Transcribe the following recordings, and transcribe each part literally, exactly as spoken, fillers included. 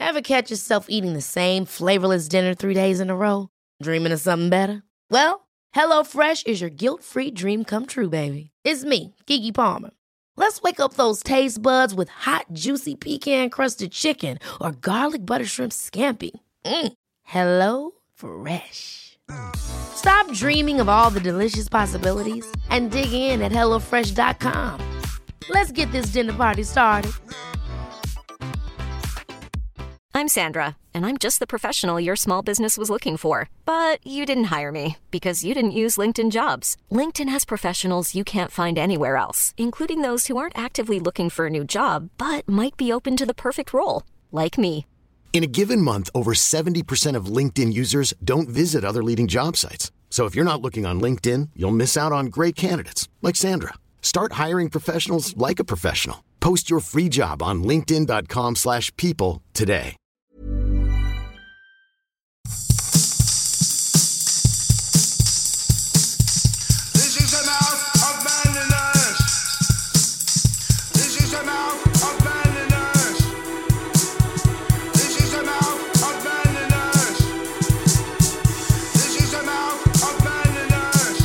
Ever catch yourself eating the same flavorless dinner three days in a row? Dreaming of something better? Well, HelloFresh is your guilt-free dream come true, baby. It's me, Keke Palmer. Let's wake up those taste buds with hot, juicy pecan-crusted chicken or garlic butter shrimp scampi. Mm. Hello Fresh. Stop dreaming of all the delicious possibilities and dig in at hello fresh dot com. Let's get this dinner party started. I'm Sandra, and I'm just the professional your small business was looking for. But you didn't hire me because you didn't use LinkedIn Jobs. LinkedIn has professionals you can't find anywhere else, including those who aren't actively looking for a new job, but might be open to the perfect role, like me. In a given month, over seventy percent of LinkedIn users don't visit other leading job sites. So if you're not looking on LinkedIn, you'll miss out on great candidates like Sandra. Start hiring professionals like a professional. Post your free job on linkedin dot com slash people today. This is the mouth of manliness. This is the mouth of manliness. This is the mouth of manliness. This is the mouth of manliness.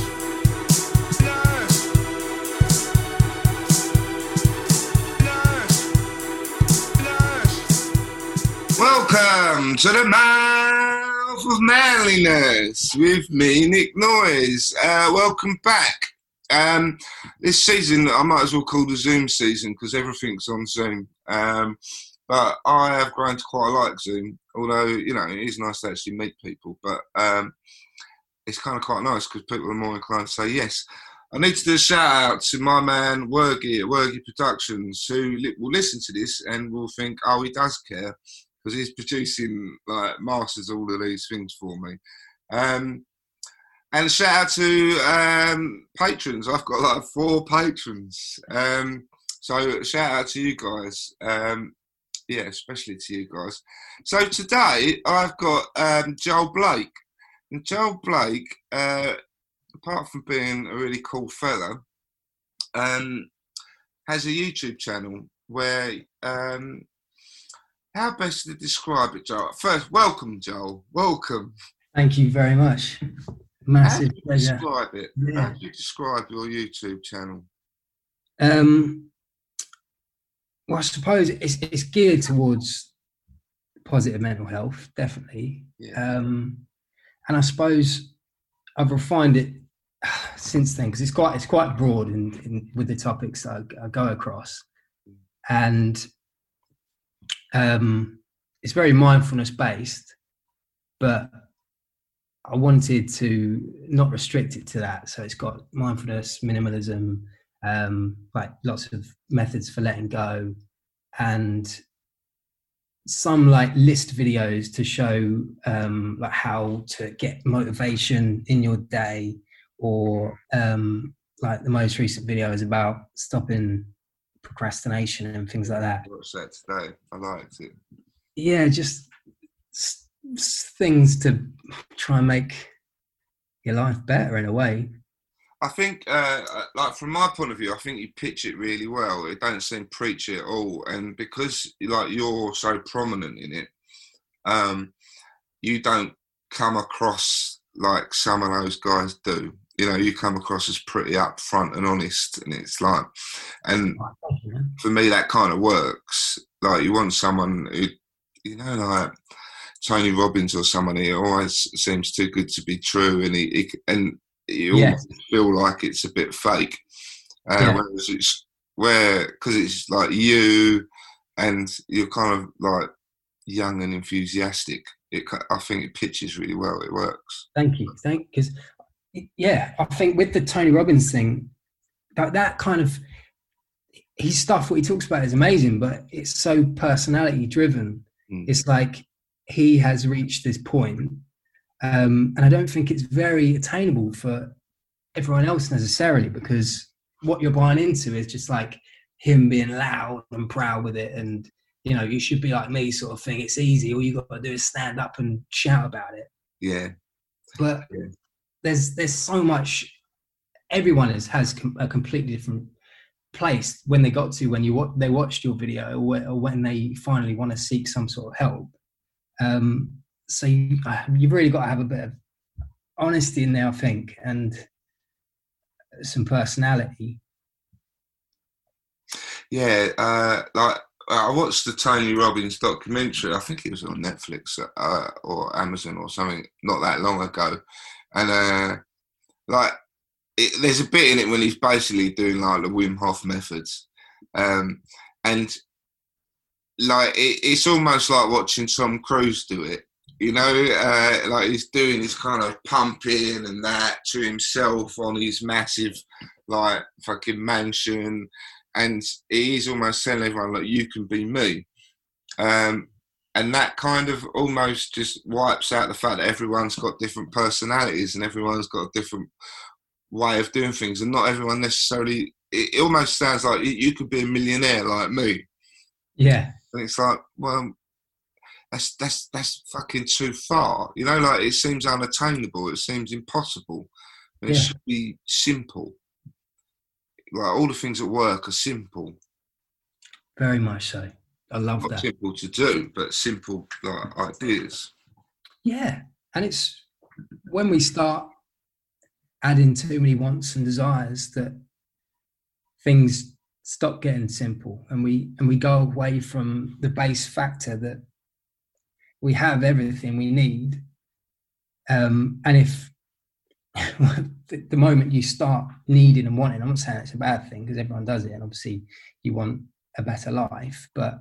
Nurse. Nurse. Welcome to the mouth of manliness with me, Nick Noyes. Uh, welcome back. Um, this season, I might as well call the Zoom season because everything's on Zoom. Um, but I have grown to quite like Zoom, although, you know, it is nice to actually meet people. But um, it's kind of quite nice because people are more inclined to say yes. I need to do a shout out to my man, Wergy at Wergy Productions, who li- will listen to this and will think, oh, he does care, because he's producing, like, masters all of these things for me. Um, and a shout out to um, patrons. I've got like four patrons. Um, so shout out to you guys. Um, yeah, especially to you guys. So today I've got um, Joel Blake. And Joel Blake, uh, apart from being a really cool fella, um, has a YouTube channel where... Um, how best to describe it, Joel? First, welcome, Joel. Welcome. Thank you very much. Massive How do you pleasure. describe it? Yeah. How do you describe your YouTube channel? Um, well, I suppose it's it's geared towards positive mental health, definitely. Yeah. Um, and I suppose I've refined it since then because it's quite it's quite broad in, in with the topics that I, I go across, and um, it's very mindfulness based, but I wanted to not restrict it to that. So it's got mindfulness, minimalism, um, like lots of methods for letting go, and some like list videos to show um, like how to get motivation in your day, or um, like the most recent video is about stopping procrastination and things like that. What's that today? I liked it. Yeah, just s- s- things to try and make your life better in a way. I think, uh, like from my point of view, I think you pitch it really well. It don't seem preachy at all, and because like you're so prominent in it, um, you don't come across like some of those guys do. You know, you come across as pretty upfront and honest, and it's like, and for me, that kind of works. Like, you want someone who, you know, like Tony Robbins or someone who always seems too good to be true, and he, he and you Yeah. almost feel like it's a bit fake. Uh, Yeah. Whereas it's where, because it's like you, and you're kind of like young and enthusiastic. It, I think it pitches really well. It works. Thank you. Thank because yeah, I think with the Tony Robbins thing, that that kind of his stuff, what he talks about is amazing, but it's so personality driven. Mm. It's like he has reached this point, um, and I don't think it's very attainable for everyone else necessarily, because what you're buying into is just like him being loud and proud with it, and you know, you should be like me sort of thing. It's easy. All you got to do is stand up and shout about it. Yeah. But Yeah. there's there's so much. Everyone is, has com- a completely different place when they got to when you wa- they watched your video, or, or when they finally want to seek some sort of help. Um, so you, you've really got to have a bit of honesty in there, I think, and some personality. Yeah, uh, like I watched the Tony Robbins documentary. I think it was on Netflix uh, or Amazon or something not that long ago, and uh, like it, there's a bit in it when he's basically doing like the Wim Hof methods, um, and like it, it's almost like watching Tom Cruise do it. You know, uh, like he's doing his kind of pumping and that to himself on his massive, like, fucking mansion. And he's almost telling everyone, like, you can be me. Um, and that kind of almost just wipes out the fact that everyone's got different personalities and everyone's got a different way of doing things. And not everyone necessarily, it, it almost sounds like you, you could be a millionaire like me. Yeah. And it's like, well, that's that's that's fucking too far. You know, like it seems unattainable. It seems impossible. And it Yeah. should be simple. Like all the things at work are simple. Very much so. I love Not that. simple to do, but simple like ideas. Yeah. And it's when we start adding too many wants and desires that things stop getting simple, and we and we go away from the base factor that we have everything we need. Um, and if the moment you start needing and wanting, I'm not saying it's a bad thing because everyone does it, and obviously you want a better life, but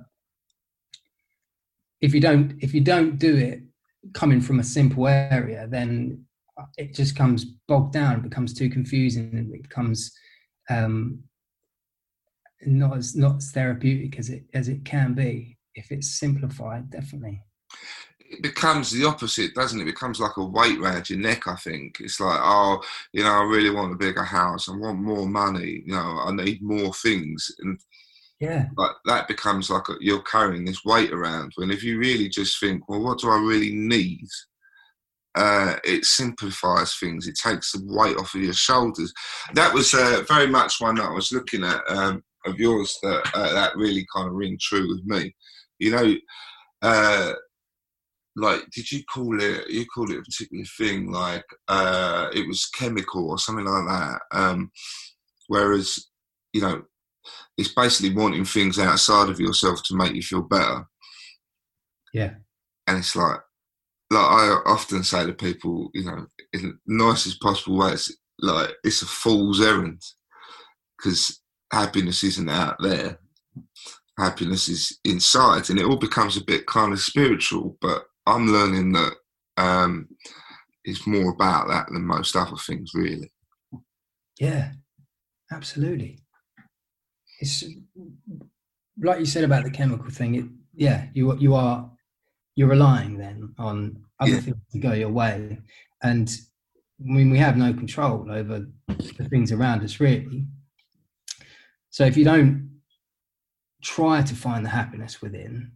if you don't if you don't do it coming from a simple area, then it just comes bogged down, it becomes too confusing, and it becomes um, not as not as therapeutic as it as it can be if it's simplified. Definitely. It becomes the opposite, doesn't it? It becomes like a weight around your neck, I think. It's like, oh, you know, I really want a bigger house. I want more money. You know, I need more things. And yeah, like that becomes like a, you're carrying this weight around. When if you really just think, well, what do I really need? Uh, it simplifies things. It takes the weight off of your shoulders. That was uh, very much one that I was looking at um, of yours that uh, that really kind of ring true with me. You know, uh, like, did you call it, you called it a particular thing, like uh, it was chemical or something like that. Um, whereas, you know, it's basically wanting things outside of yourself to make you feel better. Yeah. And it's like, like I often say to people, you know, in the nicest possible way, it's like, it's a fool's errand because happiness isn't out there. Happiness is inside, and it all becomes a bit kind of spiritual, but I'm learning that um, it's more about that than most other things, really. Yeah, absolutely. It's like you said about the chemical thing. It, yeah, you you are you're relying then on other Yeah. things to go your way, and I mean we have no control over the things around us, really. So if you don't try to find the happiness within,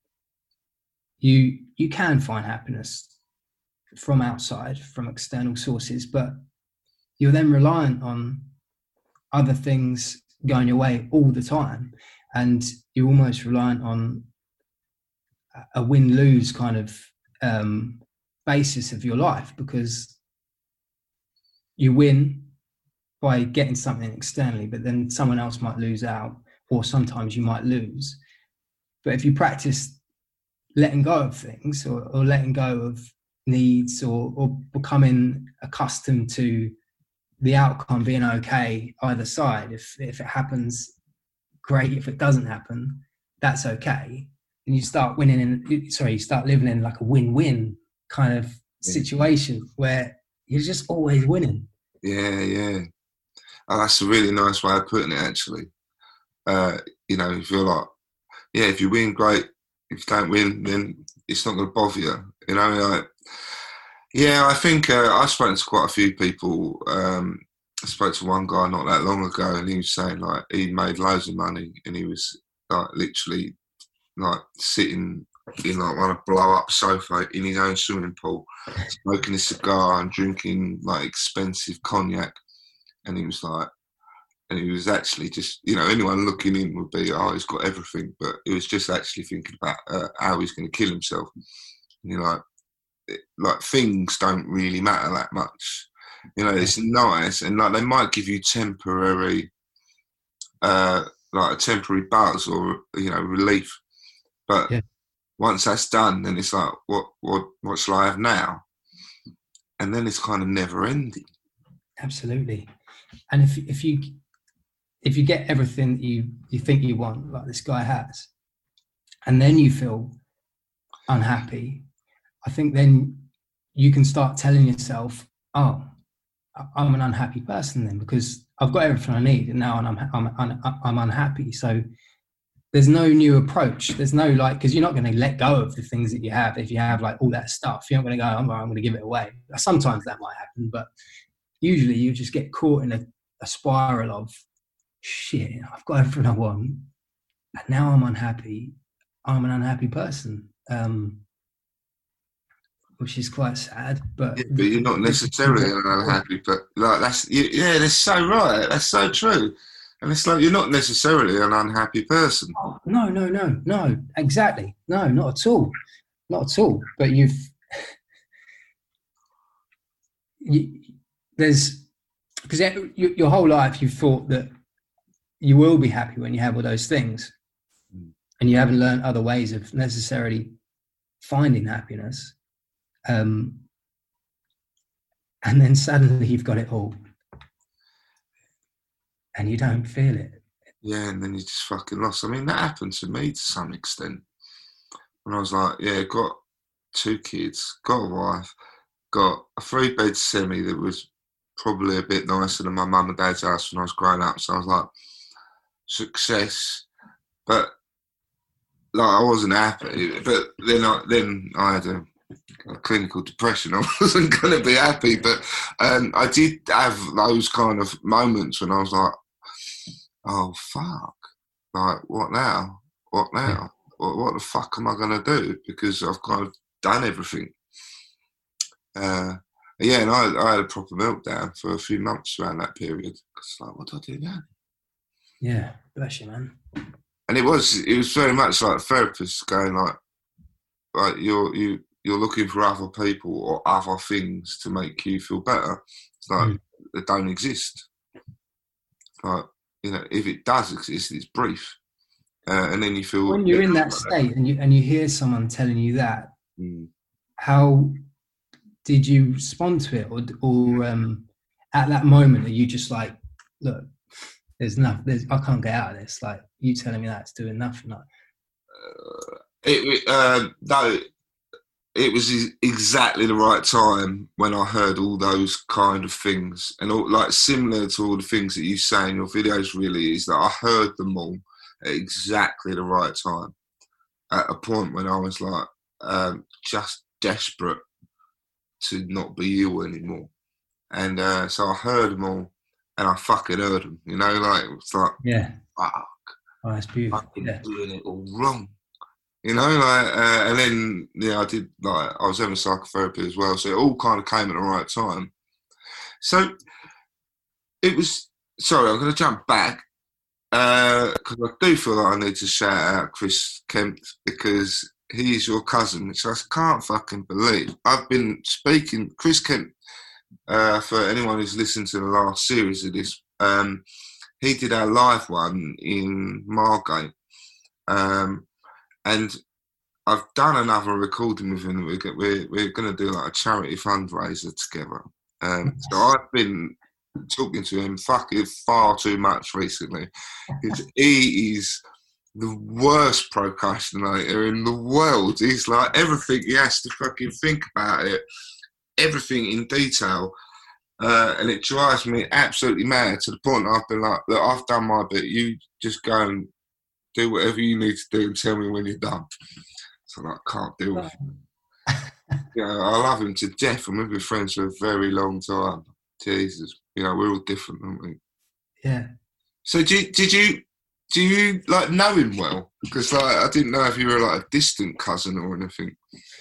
you you can find happiness from outside, from external sources, but you're then reliant on other things going your way all the time, and you're almost reliant on a win-lose kind of um, basis of your life, because you win by getting something externally, but then someone else might lose out, or sometimes you might lose. But if you practice letting go of things, or, or letting go of needs, or, or becoming accustomed to the outcome being okay either side, if if it happens, great. If it doesn't happen, that's okay. And you start winning in, sorry, you start living in like a win-win kind of situation where you're just always winning. Yeah, yeah. Oh, that's a really nice way of putting it, actually. Uh, you know, if you're like, yeah, if you win, great. If you don't win, then it's not going to bother you. You know, like, yeah, I think uh, I've spoken to quite a few people. Um, I spoke to one guy not that long ago, and he was saying like he made loads of money, and he was like literally like sitting in like on a blow up sofa in his own swimming pool, smoking a cigar and drinking like expensive cognac, and he was like, and he was actually just, you know, anyone looking in would be, oh, he's got everything, but he was just actually thinking about uh, how he's going to kill himself. You know, like, it, like things don't really matter that much. You know, it's nice, and like they might give you temporary, uh, like a temporary buzz or, you know, relief, but yeah. once that's done, then it's like, what, what, what shall I have now? And then it's kind of never ending. Absolutely. And if if you if you get everything that you you think you want, like this guy has, and then you feel unhappy, I think then you can start telling yourself, oh, I'm an unhappy person then, because I've got everything I need and now I'm I'm I'm, I'm unhappy. So there's no new approach. There's no like, because you're not going to let go of the things that you have. If you have like all that stuff, you're not going to go, I'm, I'm going to give it away. Sometimes that might happen, but usually you just get caught in a, a spiral of shit. I've got everything I want, and now I'm unhappy. I'm an unhappy person, um, which is quite sad. But, yeah, but you're not necessarily an unhappy, but like that's yeah, that's so right. That's so true. And it's like, you're not necessarily an unhappy person. Oh, no, no, no, no, exactly. No, not at all. Not at all. But you've, you, there's, because you, your whole life you've thought that you will be happy when you have all those things. Mm. And you haven't learned other ways of necessarily finding happiness. Um, and then suddenly you've got it all. And you don't feel it. Yeah, and then you just fucking lost. I mean, that happened to me to some extent. When I was like, yeah, got two kids, got a wife, got a three-bed semi that was probably a bit nicer than my mum and dad's house when I was growing up. So I was like, success. But, like, I wasn't happy. But then I, then I had a, a clinical depression. I wasn't going to be happy. But um, I did have those kind of moments when I was like, oh, fuck. Like, what now? What now? What, what the fuck am I going to do? Because I've kind of done everything. Uh, yeah, and I, I had a proper meltdown for a few months around that period. It's like, what do I do now? Yeah, bless you, man. And it was it was very much like therapists going like, like you're you you're looking for other people or other things to make you feel better. It's like mm. they don't exist. Like, you know, if it does exist, it's brief, uh, and then you feel when you're in that state and you and you hear someone telling you that. Mm. How did you respond to it, or or um, at that moment are you just like, look, there's nothing, there's, I can't get out of this. Like, you telling me that's doing nothing. Like, uh, it, it uh, no, it was exactly the right time when I heard all those kind of things, and all, like similar to all the things that you say in your videos. Really, is that I heard them all at exactly the right time, at a point when I was like um, just desperate to not be ill anymore, and uh, so I heard them all. And I fucking heard them, you know, like, it's like, yeah, fuck. Oh, that's beautiful. I've been yeah. doing it all wrong, you know, like, uh, and then, yeah, I did, like, I was having psychotherapy as well, so it all kind of came at the right time. So, it was, sorry, I'm going to jump back, because uh, I do feel like I need to shout out Chris Kemp, because he is your cousin, which I can't fucking believe. I've been speaking, Chris Kemp, Uh, for anyone who's listened to the last series of this, um, he did our live one in Margate, um, and I've done another recording with him. We're we're, we're going to do like a charity fundraiser together. Um, so I've been talking to him fucking far too much recently, because he is the worst procrastinator in the world. He's like, everything he has to fucking think about it. Everything in detail, uh, and it drives me absolutely mad to the point that I've been like, look, I've done my bit, you just go and do whatever you need to do and tell me when you're done. So like, I can't deal with him. You know, I love him to death, and we've been friends for a very long time. Jesus, you know, we're all different, aren't we? Yeah. So did, did you, do you like know him well? Because like, I didn't know if you were like a distant cousin or anything.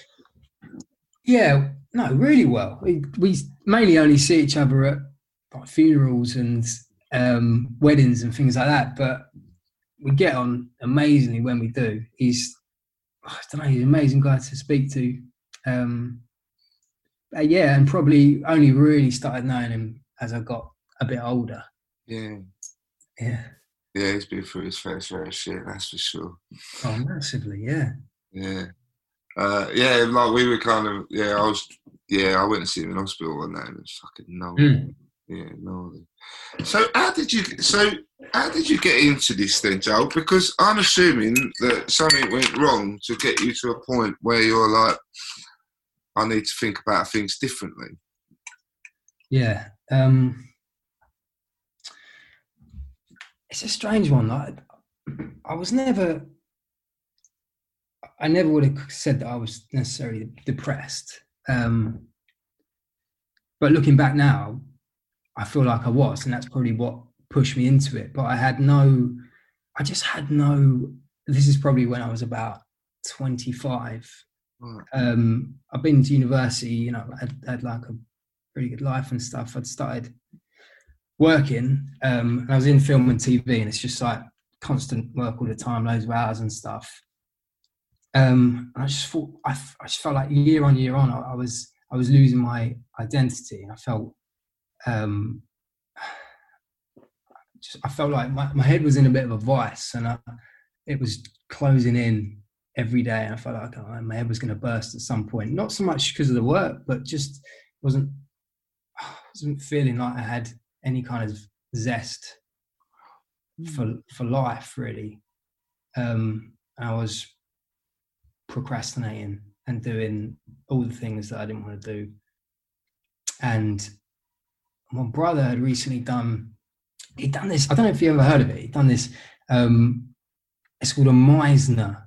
Yeah, no, really well. We, we mainly only see each other at like, funerals and um, weddings and things like that. But we get on amazingly when we do. He's, I don't know, he's an amazing guy to speak to. Um, yeah, and probably only really started knowing him as I got a bit older. Yeah. Yeah. Yeah, he's been through his fair share of shit, that's for sure. Oh, massively, yeah. Yeah. Uh, yeah, like we were kind of, yeah, I was, yeah, I went to see him in hospital one day and it was fucking no. Mm. Yeah, no. So how did you, so how did you get into this then, Joel? Because I'm assuming that something went wrong to get you to a point where you're like, I need to think about things differently. Yeah. Um, it's a strange one. Like, I was never, I never would have said that I was necessarily depressed. Um, but looking back now, I feel like I was, and that's probably what pushed me into it. But I had no, I just had no, this is probably when I was about twenty-five. Right. Um, I've been to university, you know, I had, had like a pretty good life and stuff. I'd started working, um, and I was in film and T V, and it's just like constant work all the time, loads of hours and stuff. Um, and I just thought, I, I just felt like year on year on, I, I was, I was losing my identity. I felt, um, just, I felt like my, my head was in a bit of a vice, and I, it was closing in every day. And I felt like oh, my head was going to burst at some point. Not so much because of the work, but just wasn't, I wasn't feeling like I had any kind of zest for for life, really. Um, I was procrastinating and doing all the things that I didn't want to do. And my brother had recently done, he'd done this, I don't know if you ever heard of it, he'd done this, um, it's called a Meisner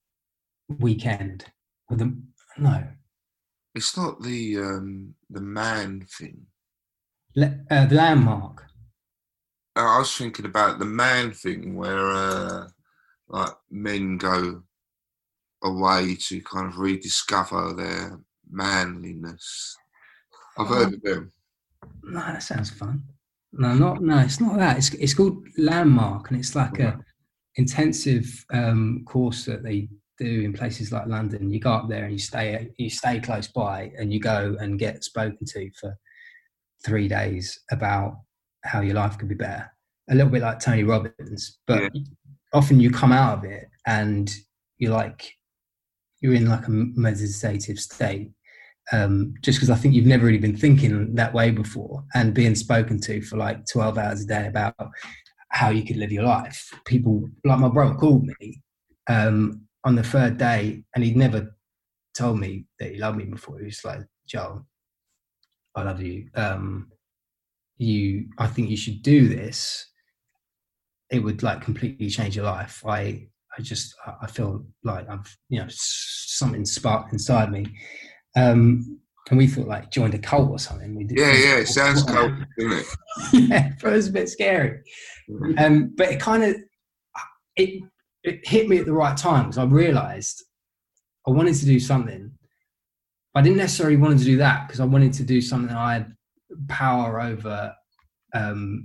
weekend. With a, no. It's not the um, the man thing. Le, uh, the landmark. I was thinking about the man thing where uh, like men go away to kind of rediscover their manliness. I've heard of them. No, that sounds fun. No, not no, it's not that. It's it's called Landmark, and it's like a intensive um, course that they do in places like London. You go up there and you stay you stay close by, and you go and get spoken to for three days about how your life could be better. A little bit like Tony Robbins, but yeah. Often you come out of it and you're like you're in like a meditative state. Um, just because I think you've never really been thinking that way before, and being spoken to for like twelve hours a day about how you could live your life. People like my brother called me um, on the third day, and he'd never told me that he loved me before. He was like, Joel, I love you. Um, you, I think you should do this. It would like completely change your life. I, I just, I feel like I've, you know, something sparked inside me. Um, and we thought like joined a cult or something. We did, yeah, yeah, it sounds cult, doesn't it? Yeah, it was a bit scary. Mm-hmm. Um, but it kind of, it, it hit me at the right time, because I realised I wanted to do something. I didn't necessarily want to do that, because I wanted to do something I had power over, um,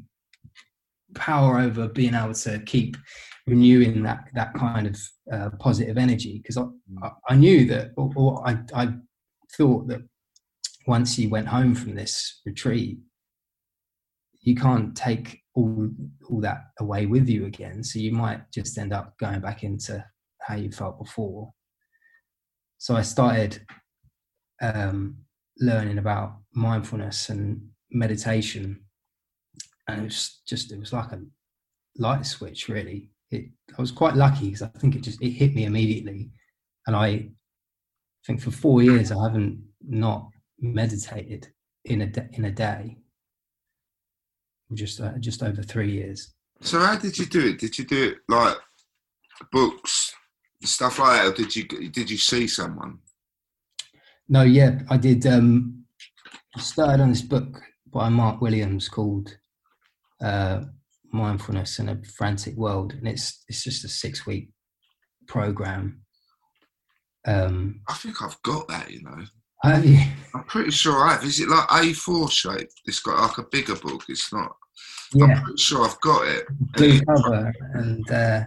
power over being able to keep renewing that that kind of uh, positive energy. Because I, I knew that, or, or I, I thought that once you went home from this retreat, you can't take all all that away with you again. So you might just end up going back into how you felt before. So I started um, learning about mindfulness and meditation, and it was just it was like a light switch, really. It, I was quite lucky, because I think it just it hit me immediately, and I think for four years I haven't not meditated in a de- in a day. Just uh, just over three years. So how did you do it? Did you do it like books, stuff like that, or did you did you see someone? No, yeah, I did. Um, I started on this book by Mark Williams called uh, Mindfulness in a Frantic World, and it's it's just a six week program. Um, I think I've got that, you know. Have you? I'm pretty sure I have. Is it like A four shaped? It's got like a bigger book. It's not. Yeah, I'm pretty sure I've got it. blue cover, and uh,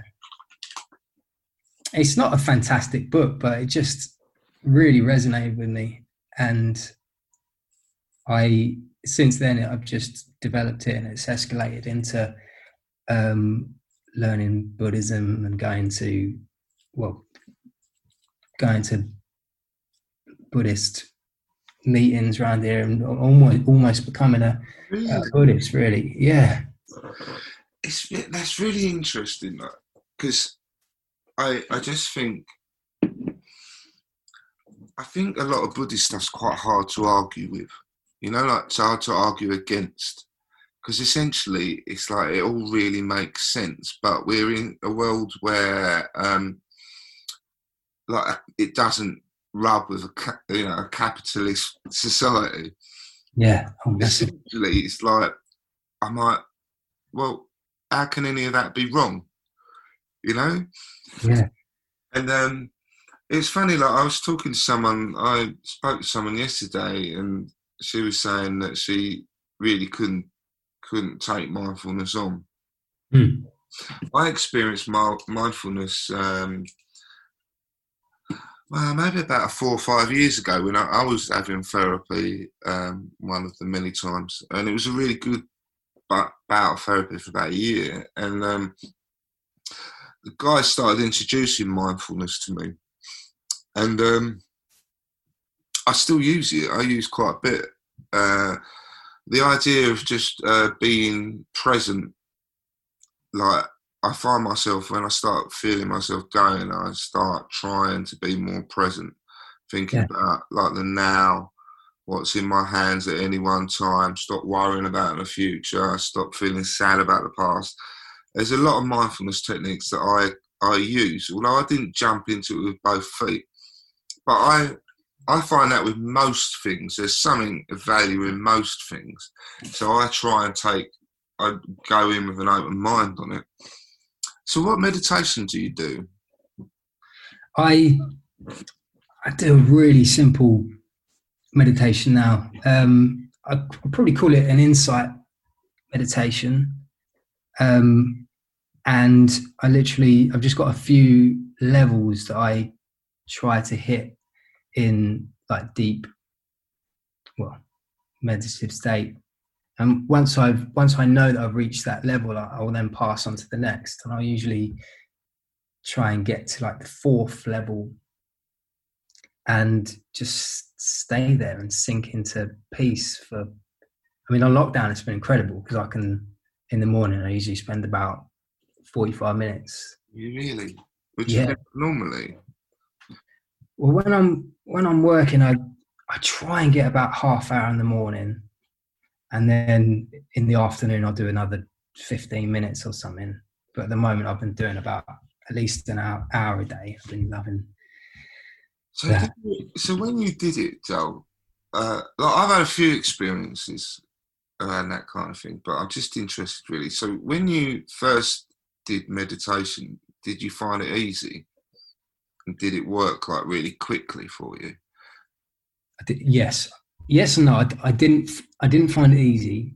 it's not a fantastic book, but it just really resonated with me. And I, since then, I've just developed it, and it's escalated into um, learning Buddhism and going to, well, going to Buddhist meetings around here, and almost almost becoming a, Really? a Buddhist. Really, yeah. It's that's really interesting, because I I just think I think a lot of Buddhist stuff's quite hard to argue with. You know, like it's hard to argue against, because essentially it's like it all really makes sense. But we're in a world where um, like it doesn't rub with a you know a capitalist society. Yeah. Oh, essentially, it's like I'm like, well, how can any of that be wrong? You know? Yeah. And um, it's funny. Like I was talking to someone. I spoke to someone yesterday, and she was saying that she really couldn't couldn't take mindfulness on. Hmm. I experienced my mindfulness. Um, Well, maybe about four or five years ago when I, I was having therapy, um, one of them many times, and it was a really good bout of therapy for about a year. And um, the guy started introducing mindfulness to me, and um, I still use it. I use quite a bit. Uh, the idea of just uh, being present, like. I find myself, when I start feeling myself going, I start trying to be more present, thinking Yeah. about like the now, what's in my hands at any one time, stop worrying about the future, stop feeling sad about the past. There's a lot of mindfulness techniques that I, I use, although I didn't jump into it with both feet. But I I find that with most things, there's something of value in most things. So I try and take, I go in with an open mind on it. So what meditation do you do? I I do a really simple meditation now. Um, I, I'd probably call it an insight meditation. Um, and I literally, I've just got a few levels that I try to hit in like deep, well, meditative state. And once I've once I know that I've reached that level, I, I will then pass on to the next. And I'll usually try and get to like the fourth level and just stay there and sink into peace for, I mean, on lockdown, it's been incredible because I can, in the morning, I usually spend about forty-five minutes. You really? Would Yeah. you normally? Well, when I'm, when I'm working, I, I try and get about half hour in the morning. And then in the afternoon, I'll do another fifteen minutes or something. But at the moment, I've been doing about at least an hour, hour a day. I've been loving So, that. did you, so when you did it, Joel, uh, like I've had a few experiences around that kind of thing, but I'm just interested really. So when you first did meditation, did you find it easy? And did it work like really quickly for you? I did, yes. Yes and no. I, I didn't. I didn't find it easy,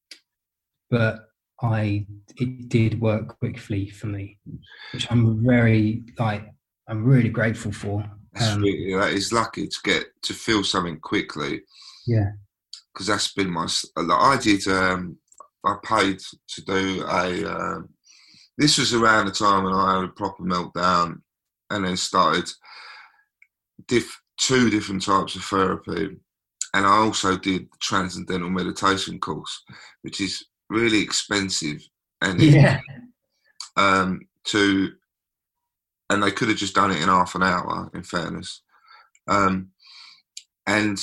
but I it did work quickly for me, which I'm very like. I'm really grateful for. That's Um, really, that is lucky to get to feel something quickly. Yeah. Because that's been my. Like I did. Um, I paid to do a. Uh, this was around the time when I had a proper meltdown, and then started diff, two different types of therapy. And I also did the Transcendental Meditation course, which is really expensive. And Yeah. it, um, to, and they could have just done it in half an hour, in fairness. Um, and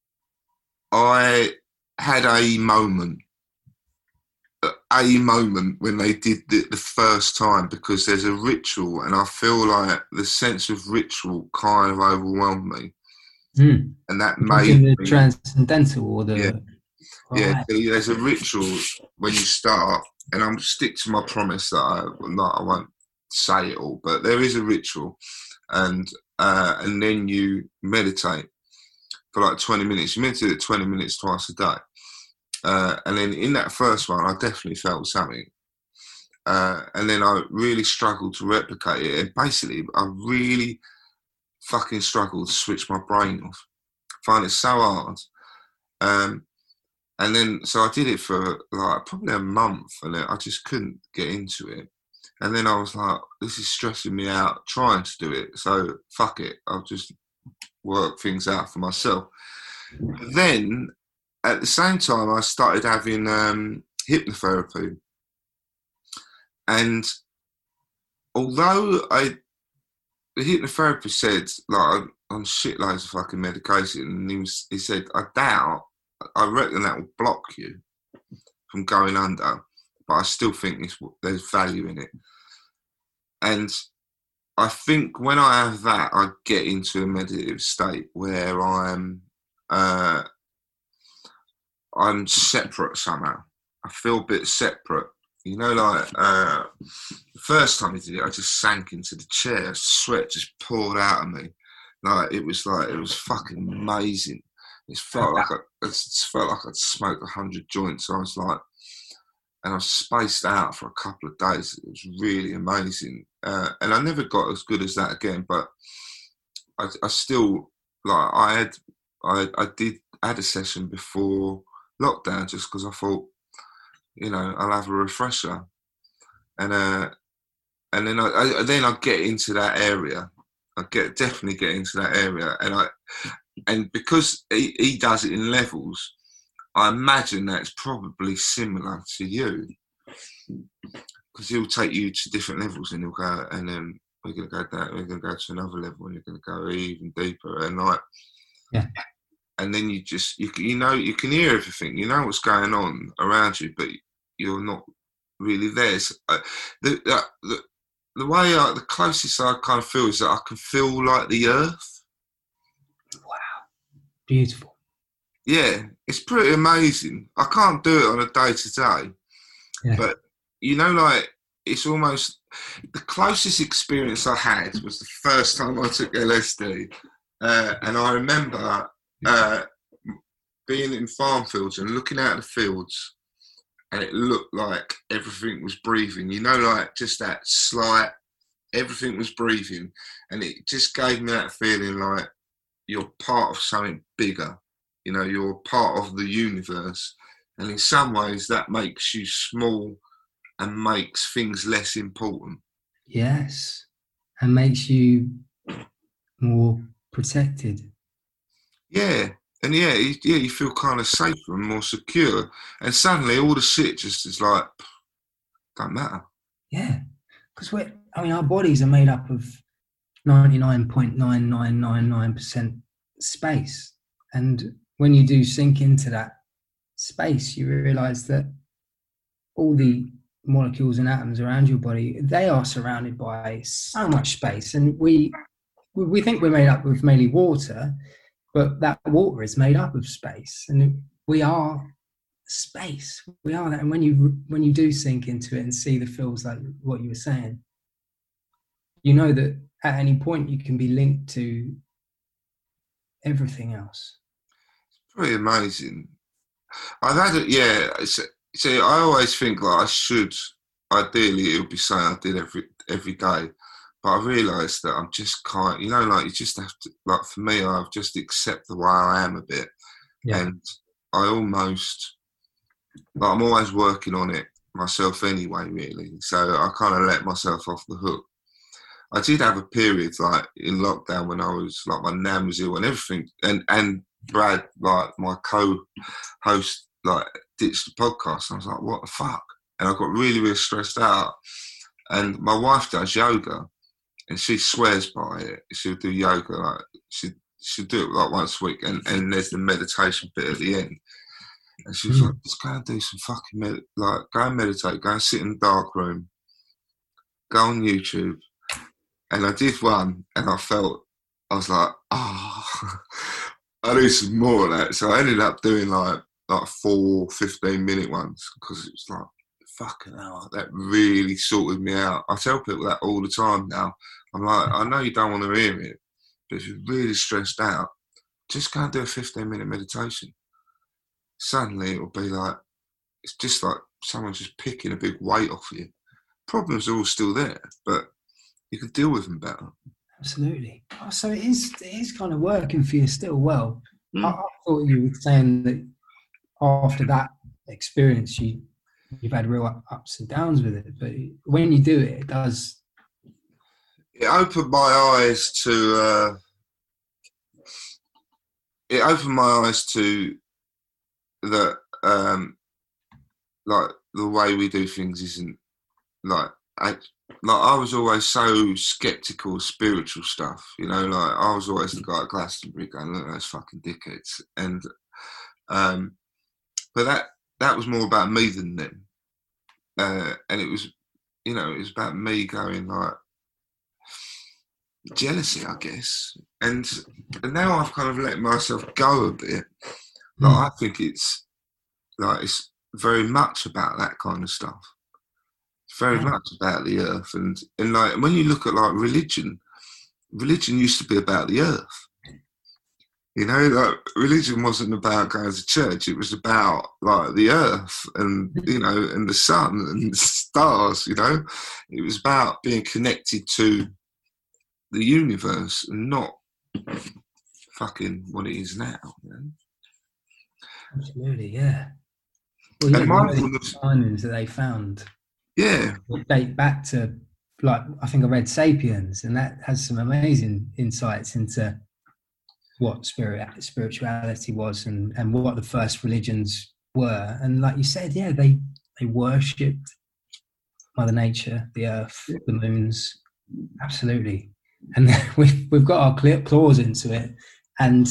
I had a moment, a moment when they did it the first time, because there's a ritual, and I feel like the sense of ritual kind of overwhelmed me. Mm. And that Made made the me, transcendental or the Yeah. Right. yeah, there's a ritual when you start, and I'm stick to my promise that I, not, I won't say it all, but there is a ritual, and uh, and then you meditate for like twenty minutes. You meditate twenty minutes twice a day, Uh, and then in that first one, I definitely felt something. Uh, and then I really struggled to replicate it. And basically, I really fucking struggled to switch my brain off. I find it so hard. Um, and then, so I did it for like probably a month, and then I just couldn't get into it. And then I was like, this is stressing me out trying to do it. So fuck it. I'll just work things out for myself. But then, at the same time, I started having um, hypnotherapy. And although I, the hypnotherapist said, like, I'm shitloads of fucking medication, and he, was, he said, I doubt, I reckon that will block you from going under, but I still think it's, there's value in it. And I think when I have that, I get into a meditative state where I'm, uh, I'm separate somehow. I feel a bit separate. You know, like, uh, the first time I did it, I just sank into the chair. Sweat just poured out of me. Like, it was like, it was fucking amazing. It felt like I, it felt like I'd smoked a hundred joints. I was like, and I was spaced out for a couple of days. It was really amazing. Uh, and I never got as good as that again, but I, I still, like, I had, I, I did, I had a session before lockdown just because I thought, you know, I'll have a refresher. And uh, and then I, I then I get into that area. I get definitely get into that area, and I and because he, he does it in levels, I imagine that's probably similar to you, because he'll take you to different levels, and he'll go, and then we're gonna go down, we're gonna go to another level, and you're gonna go even deeper, and like, yeah. And then you just you you know you can hear everything, you know what's going on around you, but you're not really there. So, uh, the, uh, the the way I, the closest I kind of feel is that I can feel like the earth. Wow, beautiful. Yeah, it's pretty amazing. I can't do it on a day to day, but you know, like, it's almost the closest experience I had was the first time I took L S D, uh, and I remember uh, being in farm fields and looking out the fields. And it looked like everything was breathing, you know, like just that slight, everything was breathing. And it just gave me that feeling like you're part of something bigger, you know, you're part of the universe. And in some ways that makes you small and makes things less important. Yes. And makes you more protected. Yeah. And yeah, you, yeah, you feel kind of safer and more secure. And suddenly all the shit just is like, don't matter. Yeah. Because we're, I mean, our bodies are made up of ninety-nine point nine nine nine nine percent space. And when you do sink into that space, you realize that all the molecules and atoms around your body, they are surrounded by so much space. And we, we think we're made up of mainly water, but that water is made up of space, and we are space. We are that. And when you when you do sink into it and see the feels like what you were saying, you know that at any point you can be linked to everything else. It's pretty amazing. I've had it, yeah. See, I always think like I should, ideally, it would be something I did every every day. But I realised that I'm just kind, you know, like you just have to, like for me, I've just accept the way I am a bit. Yeah. And I almost, like I'm always working on it myself anyway, really. So I kind of let myself off the hook. I did have a period like in lockdown when I was, like my nan was ill and everything. And, and Brad, like my co-host, like ditched the podcast. I was like, what the fuck? And I got really, really stressed out. And my wife does yoga. And she swears by it. She'll do yoga, like she she'll do it like once a week, and, and there's the meditation bit at the end. And she was mm. like, "Just go and do some fucking med- like go and meditate, go and sit in the dark room, go on YouTube." And I did one, and I felt I was like, "Oh, I do some more of that." So I ended up doing like like four fifteen minute ones because it was like, fucking hell, that really sorted me out. I tell people that all the time now. I'm like, I know you don't want to hear it, but if you're really stressed out, just go and do a fifteen minute meditation. suddenly it'll be like, it's just like someone's just picking a big weight off you. Problems are all still there, but you can deal with them better. Absolutely. Oh, so it is, it is kind of working for you still well. Mm. I, I thought you were saying that after that experience, you, you've had real ups and downs with it, but when you do it, it does. It opened my eyes to, uh, it opened my eyes to that, um, like the way we do things isn't like, I, like I was always so sceptical of spiritual stuff, you know, like I was always the guy at Glastonbury going, look at those fucking dickheads. And, um, but that, that was more about me than them. Uh, and it was, you know, it was about me going like, jealousy, I guess. And, and now I've kind of let myself go a bit. Like, mm. I think it's like, it's very much about that kind of stuff. It's very yeah. much about the earth. And, and like, when you look at like religion, religion used to be about the earth. You know, like religion wasn't about going to church. It was about like the earth and, you know, and the sun and the stars, you know. It was about being connected to the universe and not fucking what it is now. You know? Absolutely, yeah. Well, yeah, and mindfulness findings that they found, yeah, date back to like I think I read *Sapiens*, and that has some amazing insights into what spirit spirituality was and, and what the first religions were. And like you said, yeah, they they worshipped Mother Nature, the Earth, the moons, absolutely. And we've we've got our clear claws into it, and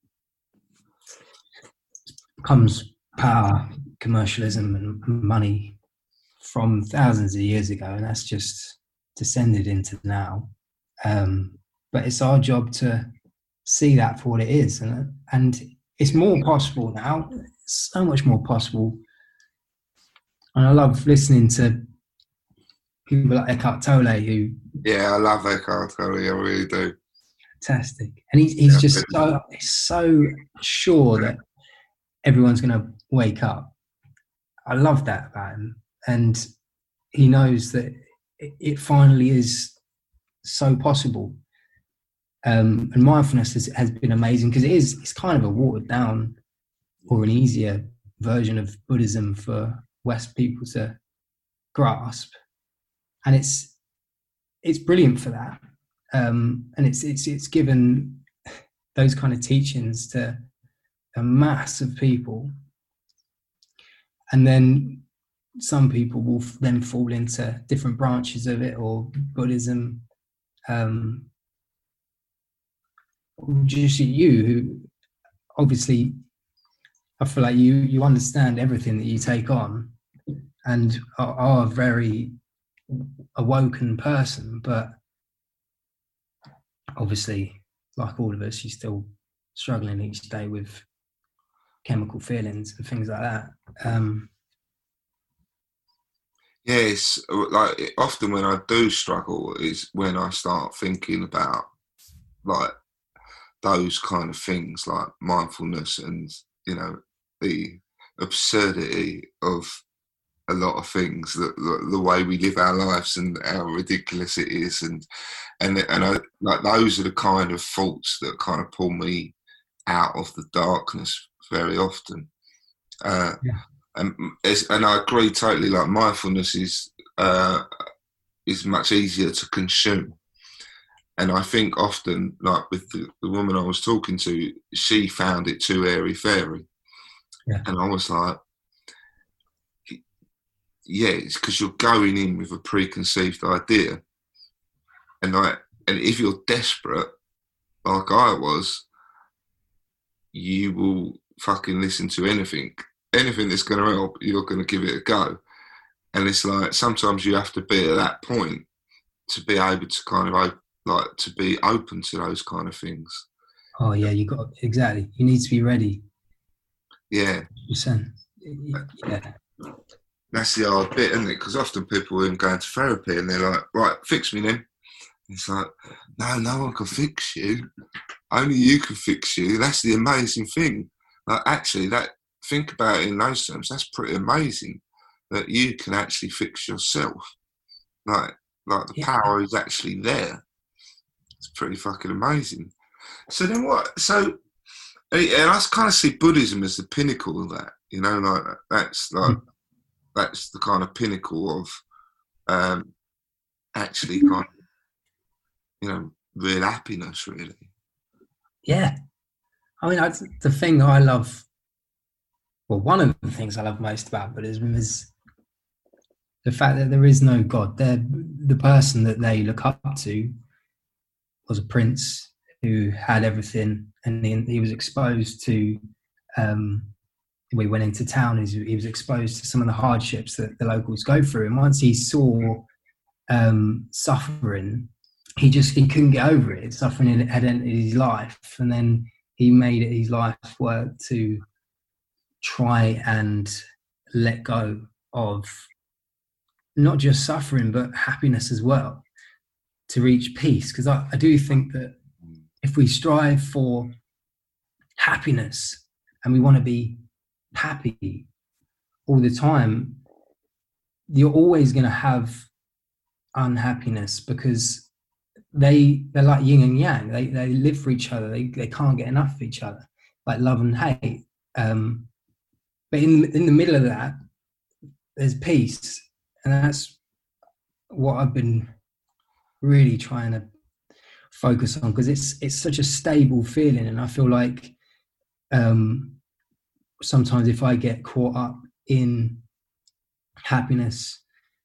comes power, commercialism, and money from thousands of years ago, and that's just descended into now. Um, but it's our job to see that for what it is, and and it's more possible now. It's so much more possible, and I love listening to people like Eckhart Tolle, who yeah, I love Eckhart Tolle. I really do. Fantastic, and he's he's yeah, just so he's so sure that everyone's going to wake up. I love that about him, and he knows that it, it finally is so possible. Um, and mindfulness has, has been amazing because it is it's kind of a watered down or an easier version of Buddhism for West people to grasp, and it's it's brilliant for that. Um, and it's it's it's given those kind of teachings to a mass of people, and then some people will then fall into different branches of it or Buddhism. Um, just you, who obviously I feel like you you understand everything that you take on, and are, are a very awoken person, but obviously, like all of us, you're still struggling each day with chemical feelings and things like that. Um, yes, like often when I do struggle is when I start thinking about like those kind of things, like mindfulness and, you know, the absurdity of a lot of things, the, the, the way we live our lives and how ridiculous it is, and and and I, like those are the kind of thoughts that kind of pull me out of the darkness very often. Uh, yeah. And and I agree totally. Like mindfulness is uh, is much easier to consume, and I think often, like with the, the woman I was talking to, she found it too airy fairy, yeah. And I was like, yeah, it's because you're going in with a preconceived idea, and like, and if you're desperate, like I was, you will fucking listen to anything, anything that's going to help. You're going to give it a go, and it's like sometimes you have to be at that point to be able to kind of like to be open to those kind of things. Oh yeah, you got exactly. You need to be ready. Yeah. one hundred percent. Yeah. That's the hard bit, isn't it? Because often people are going to therapy and they're like, right, fix me then. It's like, no, no one can fix you. Only you can fix you. That's the amazing thing. Like, actually, that think about it in those terms, that's pretty amazing that you can actually fix yourself. Like, like the Yeah. power is actually there. It's pretty fucking amazing. So then what? So, and I kind of see Buddhism as the pinnacle of that. You know, like that's like mm. that's the kind of pinnacle of um, actually kind of, you know, real happiness, really. Yeah. I mean, I, the thing I love, well, one of the things I love most about Buddhism is the fact that there is no God. They're, the person that they look up to was a prince who had everything, and he, he was exposed to, um, we went into town, he was exposed to some of the hardships that the locals go through. And once he saw um, suffering, he just, he couldn't get over it. Suffering had entered his life. And then he made it his life work to try and let go of not just suffering, but happiness as well, to reach peace. Because I, I do think that if we strive for happiness and we want to be happy all the time, you're always going to have unhappiness, because they they're like yin and yang. They they live for each other. They they can't get enough of each other, like love and hate. Um, but in in the middle of that, there's peace, and that's what I've been really trying to focus on, because it's it's such a stable feeling, and I feel like um, sometimes if I get caught up in happiness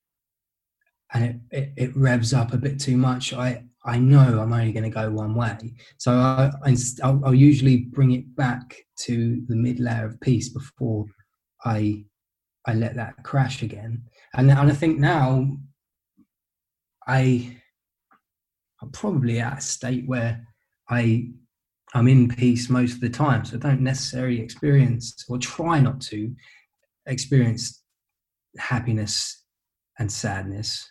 and it, it, it revs up a bit too much, I, I know I'm only going to go one way. So I, I, I'll, I'll usually bring it back to the mid layer of peace before I I let that crash again. And, and I think now I, I'm probably at a state where I, I'm in peace most of the time. So I don't necessarily experience, or try not to experience, happiness and sadness.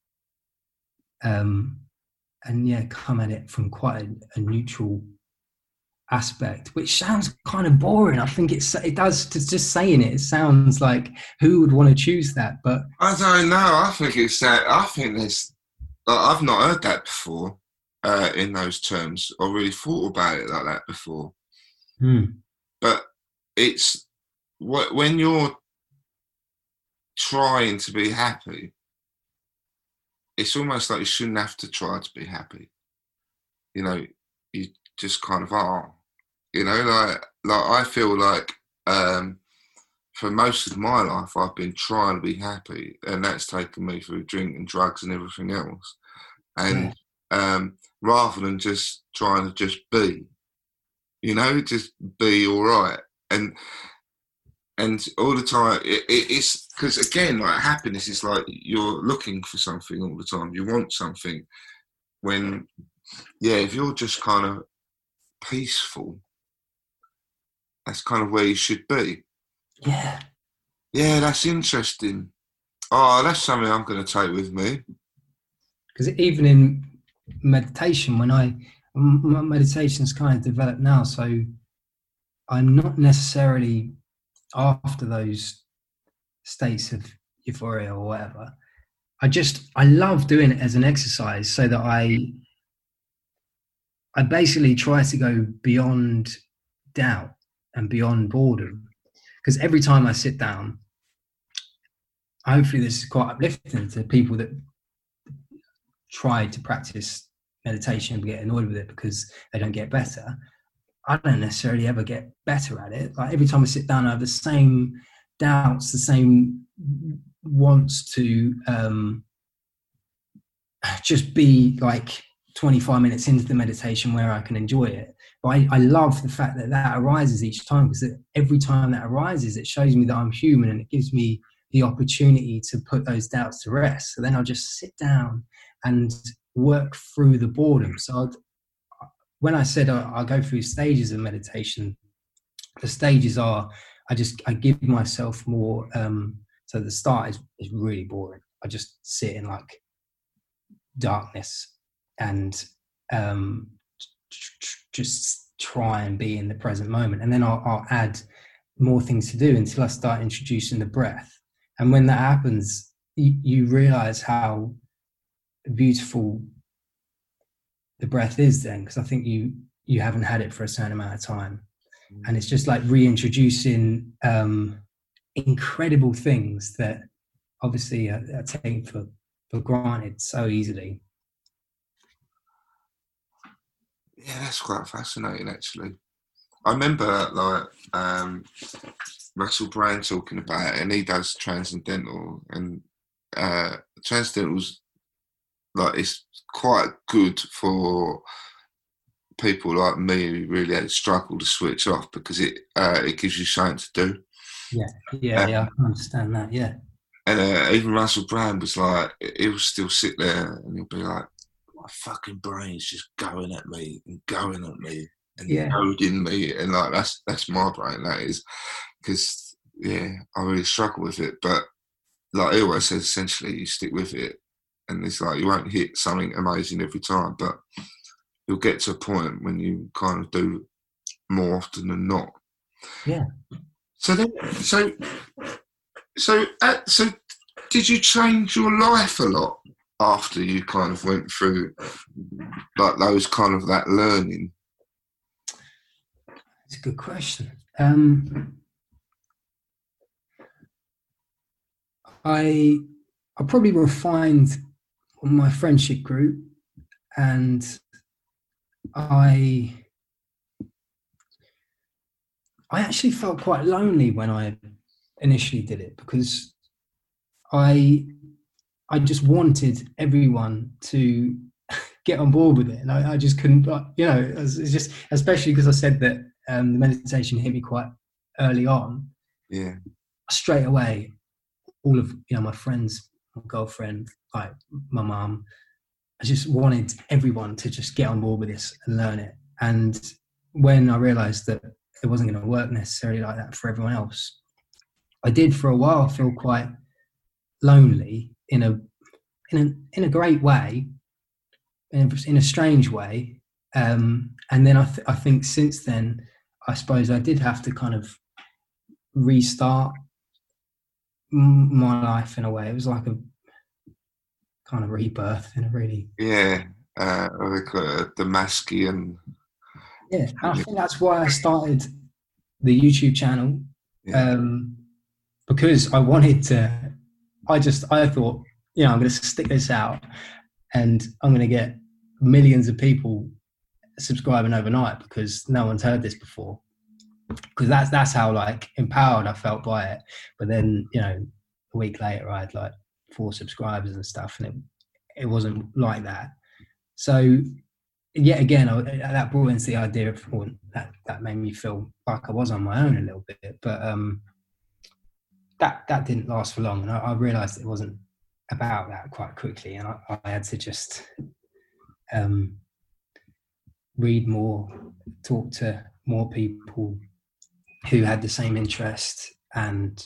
Um, and yeah, come at it from quite a, a neutral aspect, which sounds kind of boring. I think it's it does just saying it. It sounds like, who would want to choose that? But I don't know. I think it's that. I think there's. I've not heard that before uh, in those terms, or really thought about it like that before. Hmm. But it's what when you're trying to be happy, it's almost like you shouldn't have to try to be happy. You know, you just kind of are. You know, like like I feel like um, for most of my life I've been trying to be happy, and that's taken me through drink and drugs and everything else. And yeah. um, rather than just trying to just be, you know, just be all right. And and all the time, it, it, it's because again, like happiness is like you're looking for something all the time. You want something. When, yeah, if you're just kind of peaceful, that's kind of where you should be. Yeah. Yeah, that's interesting. Oh, that's something I'm going to take with me. Because even in meditation, when I, my meditation's kind of developed now, so I'm not necessarily after those states of euphoria or whatever. I just, I love doing it as an exercise, so that I, I basically try to go beyond doubt and beyond boredom. Because every time I sit down, hopefully this is quite uplifting to people that try to practice meditation and get annoyed with it because they don't get better. I don't necessarily ever get better at it. Like every time I sit down, I have the same doubts, the same wants to um, just be like twenty-five minutes into the meditation where I can enjoy it. But I, I love the fact that that arises each time, because every time that arises, it shows me that I'm human, and it gives me the opportunity to put those doubts to rest. So then I'll just sit down and work through the boredom. So I'd, when I said I, I go through stages of meditation, the stages are, I just, I give myself more, um, so the start is, is really boring. I just sit in like darkness and um, tr- tr- just try and be in the present moment. And then I'll, I'll add more things to do until I start introducing the breath. And when that happens, you, you realize how beautiful the breath is then, because I think you you haven't had it for a certain amount of time. And it's just like reintroducing um, incredible things that obviously are, are taken for, for granted so easily. Yeah, that's quite fascinating, actually. I remember, like, um, Russell Brand talking about it, and he does Transcendental, and uh, Transcendental's, like, it's quite good for people like me who really had to struggle to switch off, because it uh, it gives you something to do. Yeah, yeah, um, yeah, I can understand that, yeah. And uh, even Russell Brand was like, he'll still sit there and he'll be like, my fucking brain's just going at me and going at me and yeah. goading me, and like that's that's my brain, that is, because yeah, I really struggle with it. But like he always says, essentially you stick with it, and it's like you won't hit something amazing every time, but you'll get to a point when you kind of do more often than not. Yeah. So then, so so uh, so did you change your life a lot after you kind of went through like those kind of that learning? It's a good question. Um, I I probably refined my friendship group, and I I actually felt quite lonely when I initially did it, because I I just wanted everyone to get on board with it, and I, I just couldn't, you know, it's just, especially because I said that um, the meditation hit me quite early on. Yeah. Straight away, all of, you know, my friends, my girlfriend, like my mum, I just wanted everyone to just get on board with this and learn it. And when I realised that it wasn't going to work necessarily like that for everyone else, I did for a while feel quite lonely in a in a in a great way, in a, in a strange way. Um, and then I th- I think since then, I suppose I did have to kind of restart m- my life in a way. It was like a kind of rebirth in a really yeah uh, like uh, Damaskian. Yeah, I think that's why I started the YouTube channel, Yeah. um, because I wanted to. I just I thought, you know, I'm going to stick this out, and I'm going to get millions of people subscribing overnight because no one's heard this before. Because that's that's how like empowered I felt by it. But then, you know, a week later I had like four subscribers and stuff, and it it wasn't like that. So yet again, I, that brought into the idea of, well, that that made me feel like I was on my own a little bit. But um, that that didn't last for long, and I, I realised it wasn't about that quite quickly, and I, I had to just um, read more, talk to more people who had the same interest, and